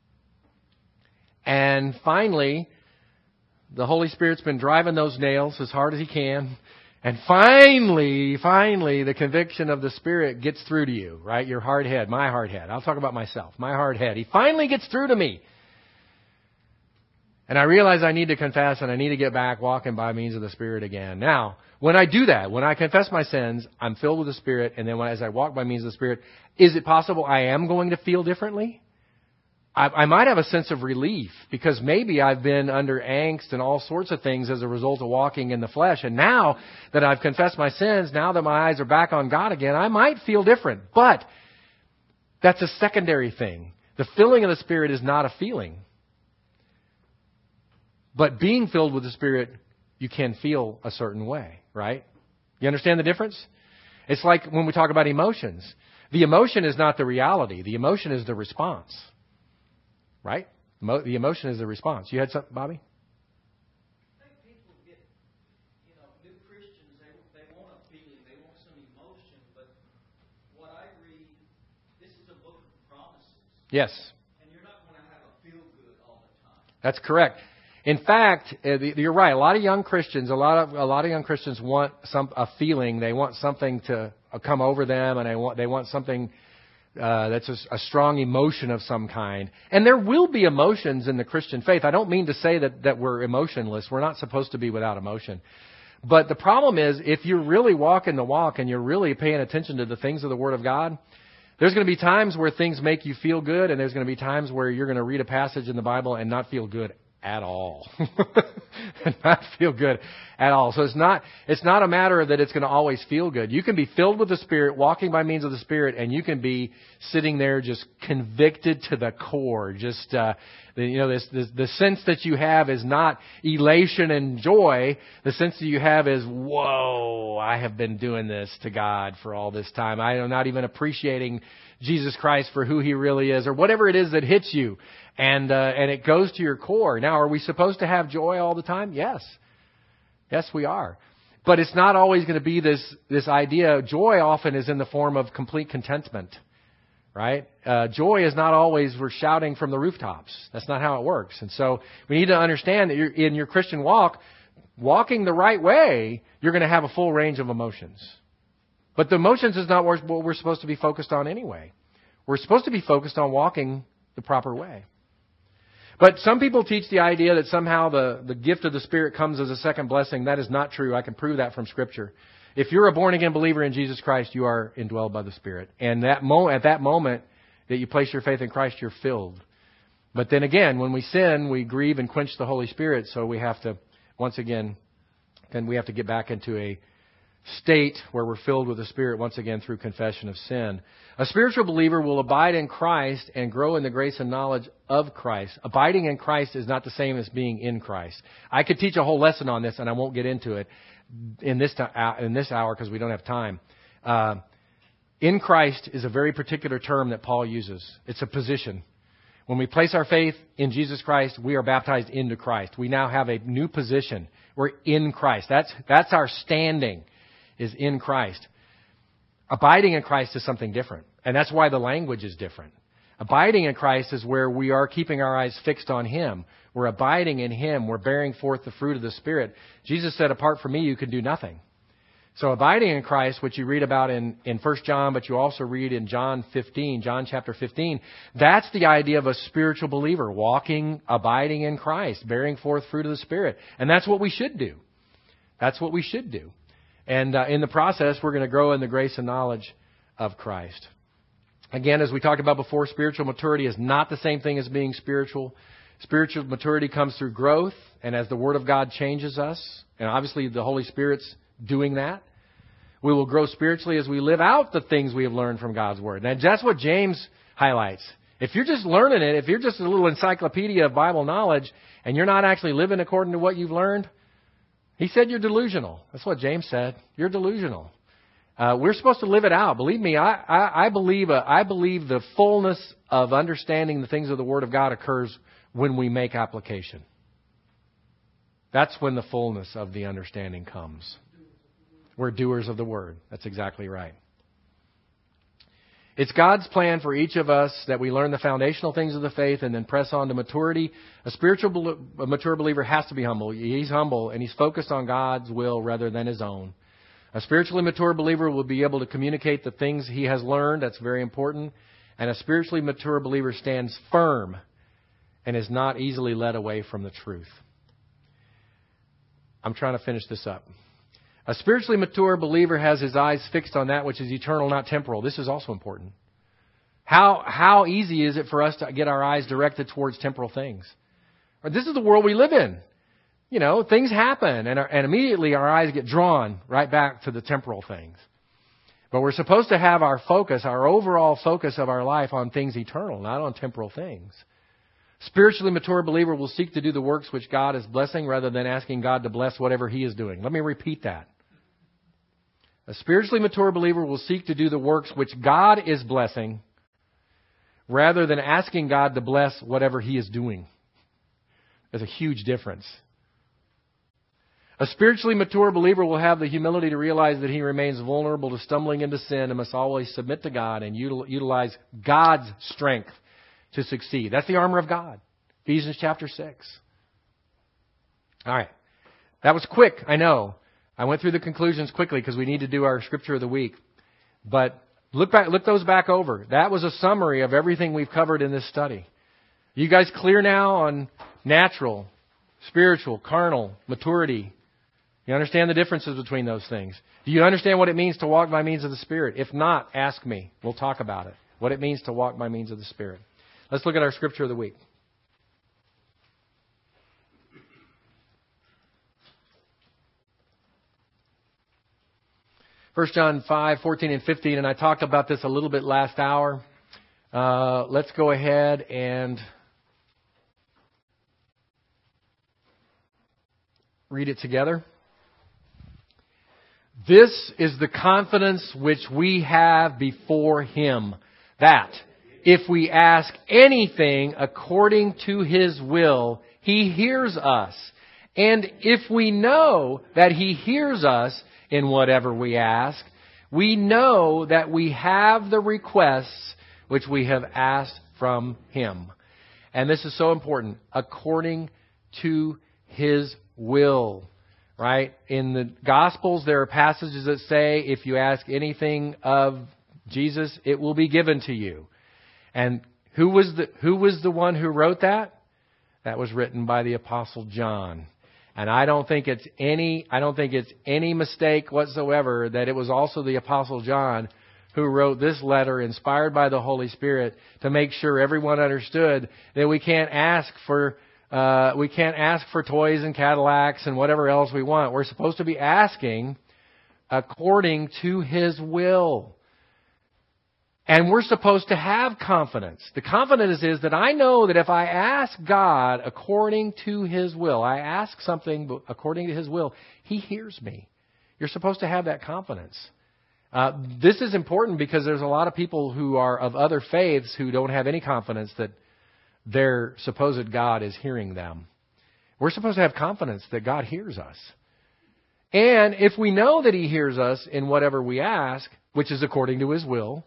And finally, the Holy Spirit's been driving those nails as hard as He can. And finally, finally, the conviction of the Spirit gets through to you, right? Your hard head, my hard head. I'll talk about myself, my hard head. He finally gets through to me. And I realize I need to confess and I need to get back walking by means of the Spirit again. Now, when I do that, when I confess my sins, I'm filled with the Spirit. And then when, as I walk by means of the Spirit, is it possible I am going to feel differently? I, I might have a sense of relief because maybe I've been under angst and all sorts of things as a result of walking in the flesh. And now that I've confessed my sins, now that my eyes are back on God again, I might feel different. But that's a secondary thing. The filling of the Spirit is not a feeling. But being filled with the Spirit, you can feel a certain way, right? You understand the difference? It's like when we talk about emotions. The emotion is not the reality. The emotion is the response. Right? The emotion is the response. You had something, Bobby? I think people get, you know, new Christians, they, they want a feeling, they want some emotion, but what I read, this is a book of promises. Yes. And you're not going to have a feel-good all the time. That's correct. In fact, you're right. A lot of young Christians, a lot of a lot of young Christians want some a feeling. They want something to come over them, and they want they want something uh, that's a, a strong emotion of some kind. And there will be emotions in the Christian faith. I don't mean to say that that we're emotionless. We're not supposed to be without emotion. But the problem is, if you're really walking the walk and you're really paying attention to the things of the Word of God, there's going to be times where things make you feel good, and there's going to be times where you're going to read a passage in the Bible and not feel good at all. And not feel good at all. So it's not, it's not a matter that it's going to always feel good. You can be filled with the Spirit, walking by means of the Spirit, and you can be sitting there just convicted to the core. Just, uh, the, you know, this, this, the sense that you have is not elation and joy. The sense that you have is, whoa, I have been doing this to God for all this time. I am not even appreciating Jesus Christ for who He really is, or whatever it is that hits you. And, uh, and it goes to your core. Now, are we supposed to have joy all the time? Yes. Yes, we are. But it's not always going to be this, this idea. Joy often is in the form of complete contentment, right? Uh, joy is not always we're shouting from the rooftops. That's not how it works. And so we need to understand that you're, in your Christian walk, walking the right way, you're going to have a full range of emotions. But the emotions is not what we're supposed to be focused on anyway. We're supposed to be focused on walking the proper way. But some people teach the idea that somehow the, the gift of the Spirit comes as a second blessing. That is not true. I can prove that from Scripture. If you're a born-again believer in Jesus Christ, you are indwelled by the Spirit. And that mo- at that moment that you place your faith in Christ, you're filled. But then again, when we sin, we grieve and quench the Holy Spirit. So we have to, once again, then we have to get back into a state where we're filled with the Spirit once again through confession of sin. A spiritual believer will abide in Christ and grow in the grace and knowledge of Christ. Abiding in Christ is not the same as being in Christ. I could teach a whole lesson on this, and I won't get into it in this in this hour because we don't have time. Uh, in Christ is a very particular term that Paul uses. It's a position. When we place our faith in Jesus Christ, we are baptized into Christ. We now have a new position. We're in Christ. That's that's our standing. Is in Christ. Abiding in Christ is something different. And that's why the language is different. Abiding in Christ is where we are keeping our eyes fixed on Him. We're abiding in Him. We're bearing forth the fruit of the Spirit. Jesus said, apart from me, you can do nothing. So abiding in Christ, which you read about in, in First John, but you also read in John fifteen, John chapter fifteen, that's the idea of a spiritual believer, walking, abiding in Christ, bearing forth fruit of the Spirit. And that's what we should do. That's what we should do. And uh, in the process, we're going to grow in the grace and knowledge of Christ. Again, as we talked about before, spiritual maturity is not the same thing as being spiritual. Spiritual maturity comes through growth, and as the Word of God changes us, and obviously the Holy Spirit's doing that, we will grow spiritually as we live out the things we have learned from God's Word. And that's what James highlights. If you're just learning it, if you're just a little encyclopedia of Bible knowledge, and you're not actually living according to what you've learned, he said you're delusional. That's what James said. You're delusional. Uh, we're supposed to live it out. Believe me, I, I, I believe uh, I believe the fullness of understanding the things of the Word of God occurs when we make application. That's when the fullness of the understanding comes. We're doers of the Word. That's exactly right. It's God's plan for each of us that we learn the foundational things of the faith and then press on to maturity. A spiritual, a mature believer has to be humble. He's humble and he's focused on God's will rather than his own. A spiritually mature believer will be able to communicate the things he has learned. That's very important. And a spiritually mature believer stands firm and is not easily led away from the truth. I'm trying to finish this up. A spiritually mature believer has his eyes fixed on that which is eternal, not temporal. This is also important. How how easy is it for us to get our eyes directed towards temporal things? This is the world we live in. You know, things happen, and, our, and immediately our eyes get drawn right back to the temporal things. But we're supposed to have our focus, our overall focus of our life on things eternal, not on temporal things. Spiritually mature believer will seek to do the works which God is blessing rather than asking God to bless whatever He is doing. Let me repeat that. A spiritually mature believer will seek to do the works which God is blessing rather than asking God to bless whatever He is doing. There's a huge difference. A spiritually mature believer will have the humility to realize that he remains vulnerable to stumbling into sin and must always submit to God and util- utilize God's strength to succeed. That's the armor of God. Ephesians chapter six. All right. That was quick, I know. I went through the conclusions quickly because we need to do our scripture of the week. But look back, look those back over. That was a summary of everything we've covered in this study. You guys clear now on natural, spiritual, carnal, maturity? You understand the differences between those things? Do you understand what it means to walk by means of the Spirit? If not, ask me. We'll talk about it. What it means to walk by means of the Spirit. Let's look at our scripture of the week. First John five, fourteen and fifteen, and I talked about this a little bit last hour. Uh, let's go ahead and read it together. This is the confidence which we have before Him, that if we ask anything according to His will, He hears us. And if we know that He hears us in whatever we ask, we know that we have the requests which we have asked from Him. And this is so important, according to His will. Right? In the Gospels, there are passages that say, if you ask anything of Jesus, it will be given to you. And who was the who was the one who wrote that? That was written by the Apostle John. And I don't think it's any I don't think it's any mistake whatsoever that it was also the Apostle John who wrote this letter inspired by the Holy Spirit to make sure everyone understood that we can't ask for Uh, we can't ask for toys and Cadillacs and whatever else we want. We're supposed to be asking according to His will. And we're supposed to have confidence. The confidence is that I know that if I ask God according to His will, I ask something according to His will, He hears me. You're supposed to have that confidence. Uh, this is important because there's a lot of people who are of other faiths who don't have any confidence that their supposed God is hearing them. We're supposed to have confidence that God hears us. And if we know that He hears us in whatever we ask, which is according to His will,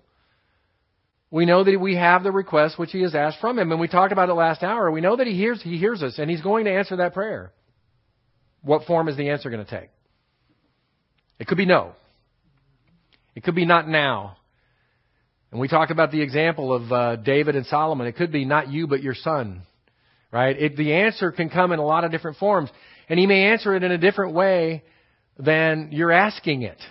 we know that we have the request which He has asked from Him. And we talked about it last hour. We know that He hears, He hears us and He's going to answer that prayer. What form is the answer going to take? It could be no. It could be not now. And we talked about the example of uh, David and Solomon. It could be not you, but your son. Right? It, the answer can come in a lot of different forms. And He may answer it in a different way than you're asking it.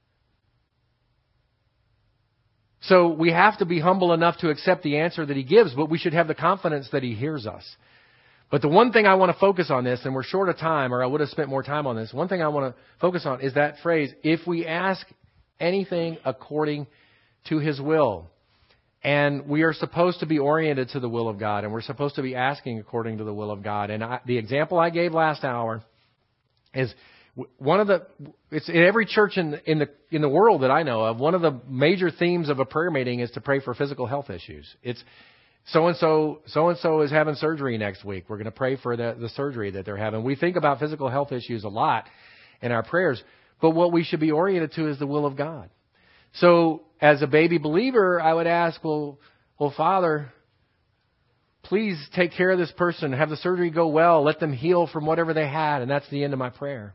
So we have to be humble enough to accept the answer that He gives, but we should have the confidence that He hears us. But the one thing I want to focus on this, and we're short of time, or I would have spent more time on this, one thing I want to focus on is that phrase, if we ask anything according to His will. And we are supposed to be oriented to the will of God, and we're supposed to be asking according to the will of God. And I, the example I gave last hour is one of the, it's in every church in, in the in the world that I know of, one of the major themes of a prayer meeting is to pray for physical health issues. It's so-and-so, so-and-so is having surgery next week. We're going to pray for the, the surgery that they're having. We think about physical health issues a lot in our prayers, but what we should be oriented to is the will of God. So as a baby believer, I would ask, well, well, Father, please take care of this person. Have the surgery go well. Let them heal from whatever they had. And that's the end of my prayer.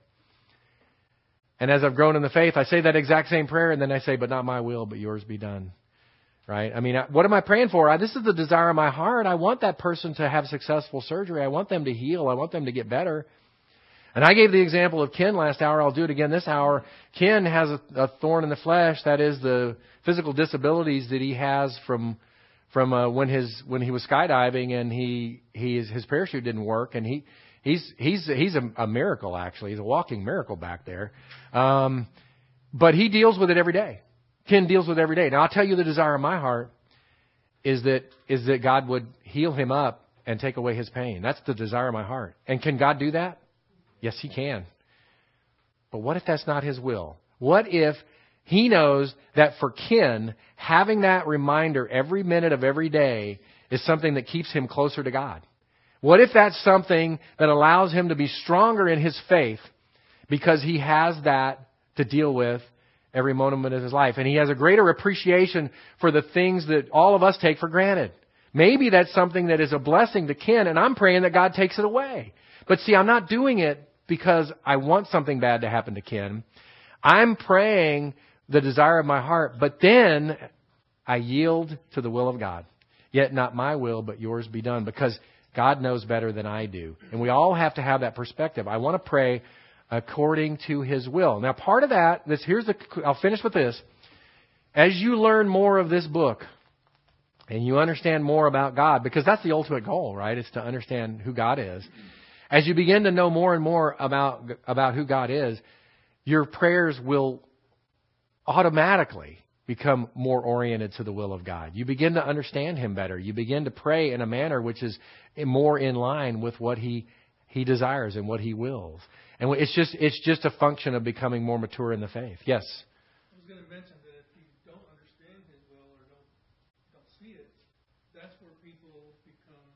And as I've grown in the faith, I say that exact same prayer, and then I say, but not my will, but yours be done. Right? I mean, what am I praying for? I, this is the desire of my heart. I want that person to have successful surgery. I want them to heal. I want them to get better. And I gave the example of Ken last hour. I'll do it again this hour. Ken has a, a thorn in the flesh. That is the physical disabilities that he has from from uh, when his when he was skydiving and he he his parachute didn't work, and he he's he's he's a, a miracle actually. He's a walking miracle back there. Um, but he deals with it every day. Ken deals with it every day. Now I'll tell you, the desire of my heart is that is that God would heal him up and take away his pain. That's the desire of my heart. And can God do that? Yes, He can. But what if that's not His will? What if He knows that for Ken, having that reminder every minute of every day is something that keeps him closer to God? What if that's something that allows him to be stronger in his faith because he has that to deal with every moment of his life? And he has a greater appreciation for the things that all of us take for granted. Maybe that's something that is a blessing to Ken, and I'm praying that God takes it away. But see, I'm not doing it because I want something bad to happen to Ken. I'm praying the desire of my heart, but then I yield to the will of God. Yet not my will, but yours be done, because God knows better than I do. And we all have to have that perspective. I want to pray according to His will. Now, part of that, this here's the, I'll finish with this. As you learn more of this book and you understand more about God, because that's the ultimate goal, right? It's to understand who God is. As you begin to know more and more about about who God is, your prayers will automatically become more oriented to the will of God. You begin to understand Him better. You begin to pray in a manner which is more in line with what He He desires and what He wills. And it's just it's just a function of becoming more mature in the faith. Yes? I was going to mention that if you don't understand His will or don't don't see it, that's where people become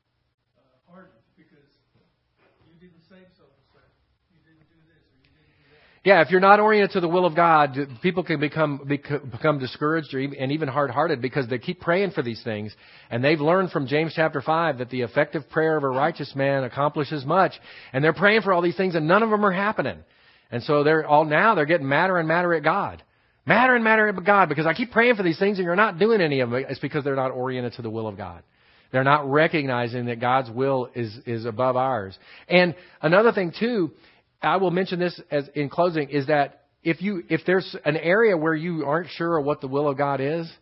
uh, hardened, because you didn't say so and so. You didn't do this or you didn't do that. Yeah, if you're not oriented to the will of God, people can become become discouraged or even, and even hard-hearted because they keep praying for these things. And they've learned from James chapter five that the effective prayer of a righteous man accomplishes much. And they're praying for all these things and none of them are happening. And so they're all now they're getting madder and madder at God. Madder and madder at God because I keep praying for these things and you're not doing any of them. It's because they're not oriented to the will of God. They're not recognizing that God's will is, is above ours. And another thing too, I will mention this as in closing, is that if you if there's an area where you aren't sure of what the will of God is,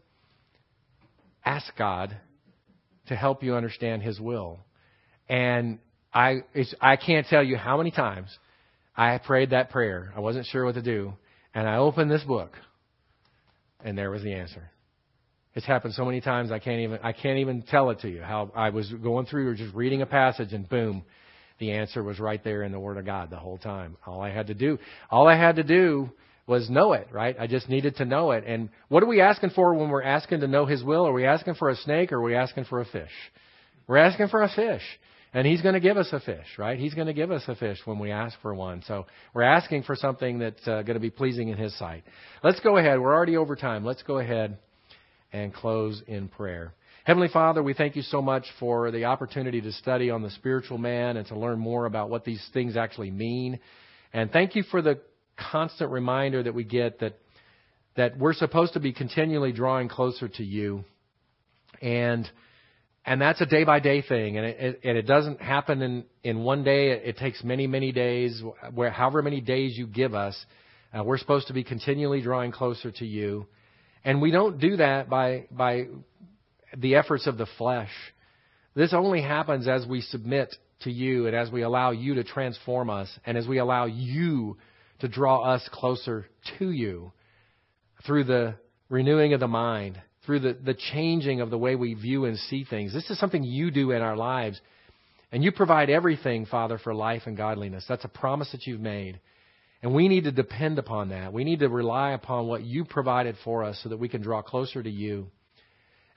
ask God to help you understand His will. And I it's, I can't tell you how many times I prayed that prayer. I wasn't sure what to do, and I opened this book, and there was the answer. It's happened so many times I can't even I can't even tell it to you. How I was going through or just reading a passage, and boom, the answer was right there in the Word of God the whole time. All I had to do, all I had to do was know it, right? I just needed to know it. And what are we asking for when we're asking to know His will? Are we asking for a snake or are we asking for a fish? We're asking for a fish. And He's going to give us a fish, right? He's going to give us a fish when we ask for one. So we're asking for something that's uh, going to be pleasing in His sight. Let's go ahead. We're already over time. Let's go ahead and close in prayer. Heavenly Father, we thank You so much for the opportunity to study on the spiritual man and to learn more about what these things actually mean. And thank You for the constant reminder that we get that that we're supposed to be continually drawing closer to You. And and that's a day-by-day thing. And it, and it doesn't happen in, in one day. It, it takes many, many days. Where however many days You give us, uh, we're supposed to be continually drawing closer to You. And we don't do that by by... the efforts of the flesh. This only happens as we submit to You and as we allow You to transform us and as we allow You to draw us closer to You through the renewing of the mind, through the, the changing of the way we view and see things. This is something You do in our lives. And You provide everything, Father, for life and godliness. That's a promise that You've made. And we need to depend upon that. We need to rely upon what You provided for us so that we can draw closer to You.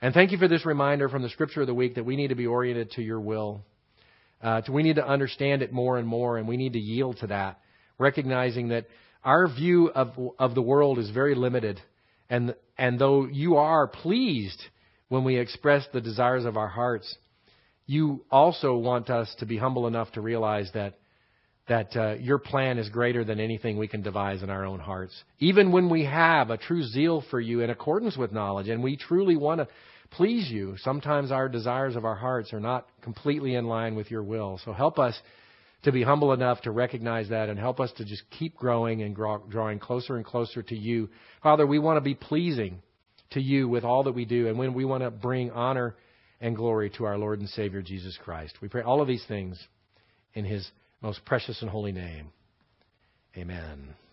And thank you for this reminder from the Scripture of the week that we need to be oriented to your will. Uh, to, we need to understand it more and more, and we need to yield to that, recognizing that our view of of the world is very limited. And and though you are pleased when we express the desires of our hearts, you also want us to be humble enough to realize that that uh, your plan is greater than anything we can devise in our own hearts. Even when we have a true zeal for you in accordance with knowledge, and we truly want to please you, sometimes our desires of our hearts are not completely in line with your will. So help us to be humble enough to recognize that, and help us to just keep growing and grow, drawing closer and closer to you. Father, we want to be pleasing to you with all that we do, and when we want to bring honor and glory to our Lord and Savior, Jesus Christ. We pray all of these things in His most precious and holy name. Amen.